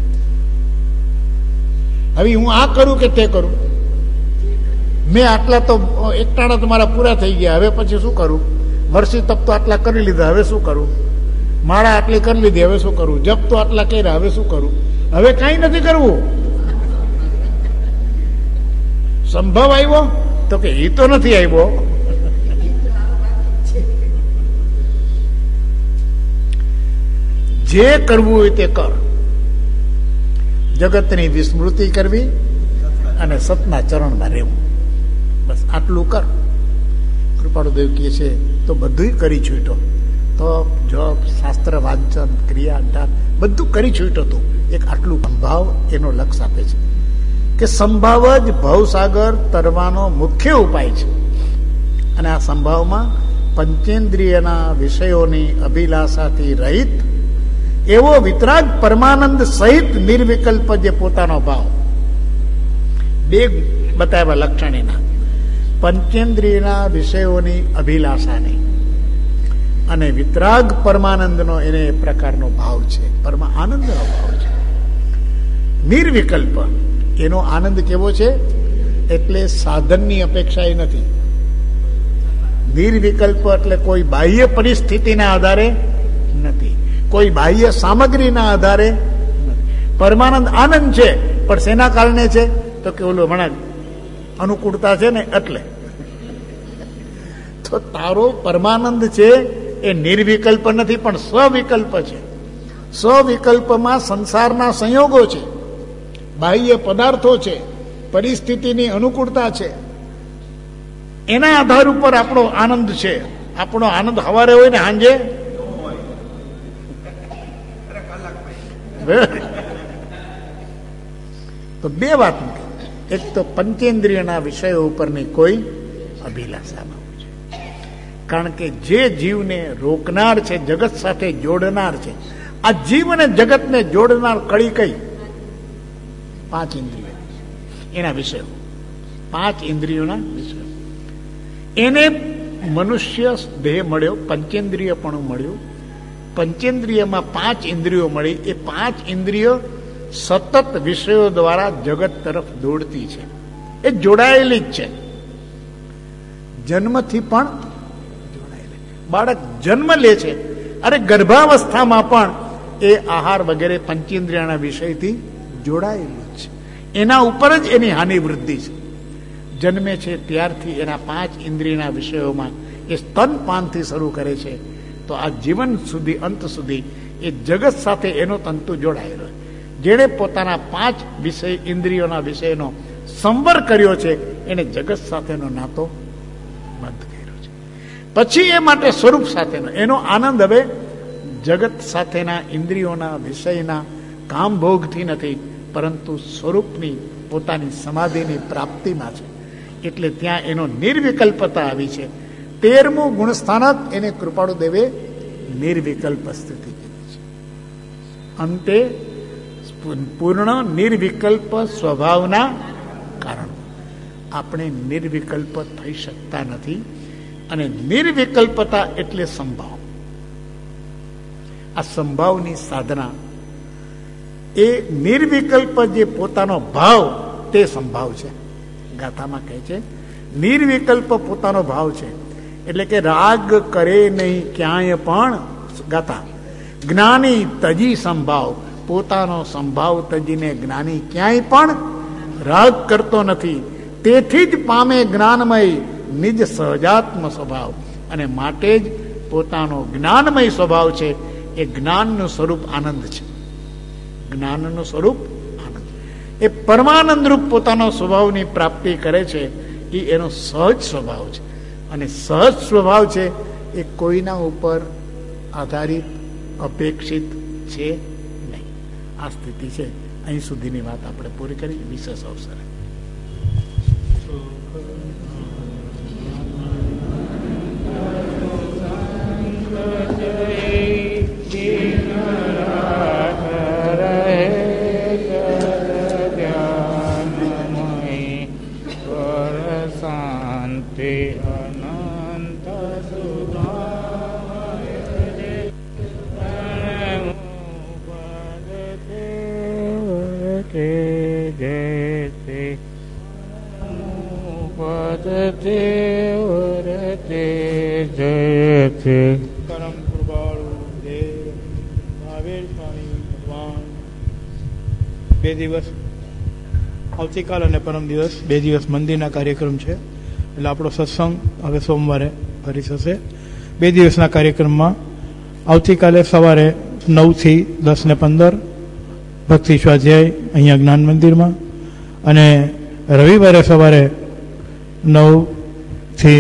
હવે હું આ કરું કે તે કરું, મેં આટલા તો એકટાણા તો મારા પૂરા થઈ ગયા, હવે પછી શું કરું? વર્ષી તપ તો આટલા કરી લીધા, હવે શું કરું? માળા આટલી કરી લીધી, હવે શું કરું? જપ તો આટલા કર્યા, હવે શું કરું? હવે કઈ નથી કરવું. સંભવ આવ્યો તો કે એ તો નથી આવ્યો. જે કરવું હોય તે કર. જગતની વિસ્મૃતિ કરવી અને સતના ચરણમાં રહેવું, બસ આટલું કર. કૃપાળુદેવ કહે છે તો બધું કરી છૂટો. તો જોબ, શાસ્ત્ર વાંચન, ક્રિયા, બધું કરી છૂટો. તું એક આટલું સંભાવ એનો લક્ષ આપે છે કે સંભાવ જ ભવસાગર તરવાનો મુખ્ય ઉપાય છે. અને આ સંભાવમાં પંચેન્દ્રિયના વિષયોની અભિલાષાથી રહિત એવો વિતરાગ પરમાનંદ સહિત નિર્વિકલ્પ જે પોતાનો ભાવ, બે બતાવ્યા લક્ષણ એના. પંચેન્દ્રિયના વિષયોની અભિલાષાની અને વિતરાગ પરમાનંદનો એને પ્રકારનો ભાવ છે, આનંદનો ભાવ છે. નિર્વિકલ્પ એનો આનંદ કેવો છે? એટલે સાધનની અપેક્ષા એ નથી. નિર્વિકલ્પ એટલે કોઈ બાહ્ય પરિસ્થિતિના આધારે નથી, કોઈ બાહ્ય સામગ્રીના આધારે નથી. પરમાનંદ આનંદ છે, પણ શેના કારણે છે? તો કે ઓલું હમણાં અનુકૂળતા છે ને એટલે. તો તારો પરમાનંદ છે એ નિર્વિકલ્પ નથી, પણ સ્વવિકલ્પ છે. સ્વવિકલ્પમાં સંસારના સંયોગો છે, બાહ્ય પદાર્થો છે, પરિસ્થિતિની અનુકૂળતા છે. એના આધાર ઉપર આપણો આનંદ છે. આપણો આનંદ સવારે હોય ને સાંજે તો બે વાત મૂકી. એક તો પંચેન્દ્રિયના વિષયો ઉપરની કોઈ અભિલાષા ન હોય છે. કારણ કે જે જીવને રોકનાર છે, જગત સાથે જોડનાર છે, આ જીવ અને જગતને જોડનાર કડી કઈ? પાંચ ઇન્દ્રિયો, એના વિષયો. પાંચ ઇન્દ્રિયોના વિષયો. એને મનુષ્ય દેહ મળ્યો, પંચેન્દ્રિય પણ મળ્યું. પંચેન્દ્રિયમાં પાંચ ઇન્દ્રિયો મળી. એ પાંચ ઇન્દ્રિયો સતત વિષયો દ્વારા જગત તરફ દોડતી છે. એ જોડાયેલી જ છે, જન્મથી પણ જોડાયેલી. બાળક જન્મ લે છે, અરે ગર્ભાવસ્થામાં પણ એ આહાર વગેરે પંચેન્દ્રિયના વિષયથી જોડાયેલું છે. એના ઉપર જ એની હાનિ વૃદ્ધિ છે. જન્મે છે ત્યારથી એના પાંચ ઇન્દ્રિયના વિષયોમાં એ સ્તનપાનથી શરૂ કરે છે. તો આ જીવન સુધી, અંત સુધી એ જગત સાથે એનો તંતુ જોડાયેલો. જેણે પોતાના પાંચ વિષય ઇન્દ્રિયોના વિષયનો સંવર કર્યો છે એને જગત સાથેનો નાતો બંધ કર્યો છે. પછી એ માટે સ્વરૂપ સાથેનો એનો આનંદ હવે જગત સાથેના ઇન્દ્રિયોના વિષયના કામ ભોગથી નથી, પરંતુ સ્વરૂપની પોતાની સમાધિની પ્રાપ્તિમાં છે. એટલે ત્યાં એનો નિર્વિકલ્પતા આવી છે. 13મું ગુણસ્થાનક એને કૃપાળુદેવે નિર્વિકલ્પ સ્થિતિ કીધી છે. અંતે પૂર્ણ નિર્વિકલ્પ સ્વભાવના કારણ આપણે નિર્વિકલ્પ થઈ શકતા નથી. અને નિર્વિકલ્પતા એટલે સંભાવ. આ સંભાવની સાધના, એ નિર્વિકલ્પ જે પોતાનો ભાવ તે સંભાવ છે. ગાથામાં કહે છે નિર્વિકલ્પ પોતાનો ભાવ છે, એટલે કે રાગ કરે નહીં ક્યાંય પણ. ગાથા જ્ઞાની તજી સંભાવ, પોતાનો સંભાવ તજીને જ્ઞાની ક્યાંય પણ રાગ કરતો નથી. તેથી જ પામે જ્ઞાનમય નિજ સહજાત્મ સ્વભાવ, અને માટે જ પોતાનો જ્ઞાનમય સ્વભાવ છે એ જ્ઞાનનું સ્વરૂપ આનંદ છે. જ્ઞાનનું સ્વરૂપ આનંદ, એ પરમાનંદ રૂપ પોતાનો સ્વભાવની પ્રાપ્તિ કરે છે, એ એનો સહજ સ્વભાવ છે. અને સહજ સ્વભાવ છે એ કોઈના ઉપર આધારિત અપેક્ષિત છે નહીં. આ સ્થિતિ છે. અહીં સુધીની વાત આપણે પૂરી કરી. વિશેષ અવસરે પરમ કૃપાળુ દેવ મહાવીર સ્વામી ભગવાન. 2 દિવસ આવતીકાલ અને પરમ દિવસ 2 દિવસ મંદિરના કાર્યક્રમ છે. એટલે આપણો સત્સંગ હવે સોમવારે ફરી થશે. 2 દિવસના કાર્યક્રમમાં આવતીકાલે સવારે 9 થી 10:15 ભક્તિ સ્વાધ્યાય અહીંયા જ્ઞાન મંદિરમાં, અને રવિવારે સવારે 9 થી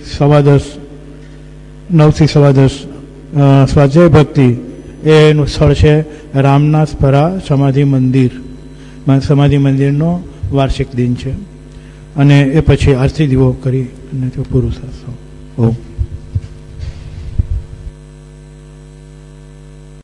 10:15 સ્વાધ્યાય ભક્તિ. એનું સ્થળ છે રામનાથપરા સમાધિ મંદિર. સમાધિ મંદિરનો વાર્ષિક દિન છે, અને એ પછી આરતી દીવો કરી અને પૂરું થશે. ઓમ.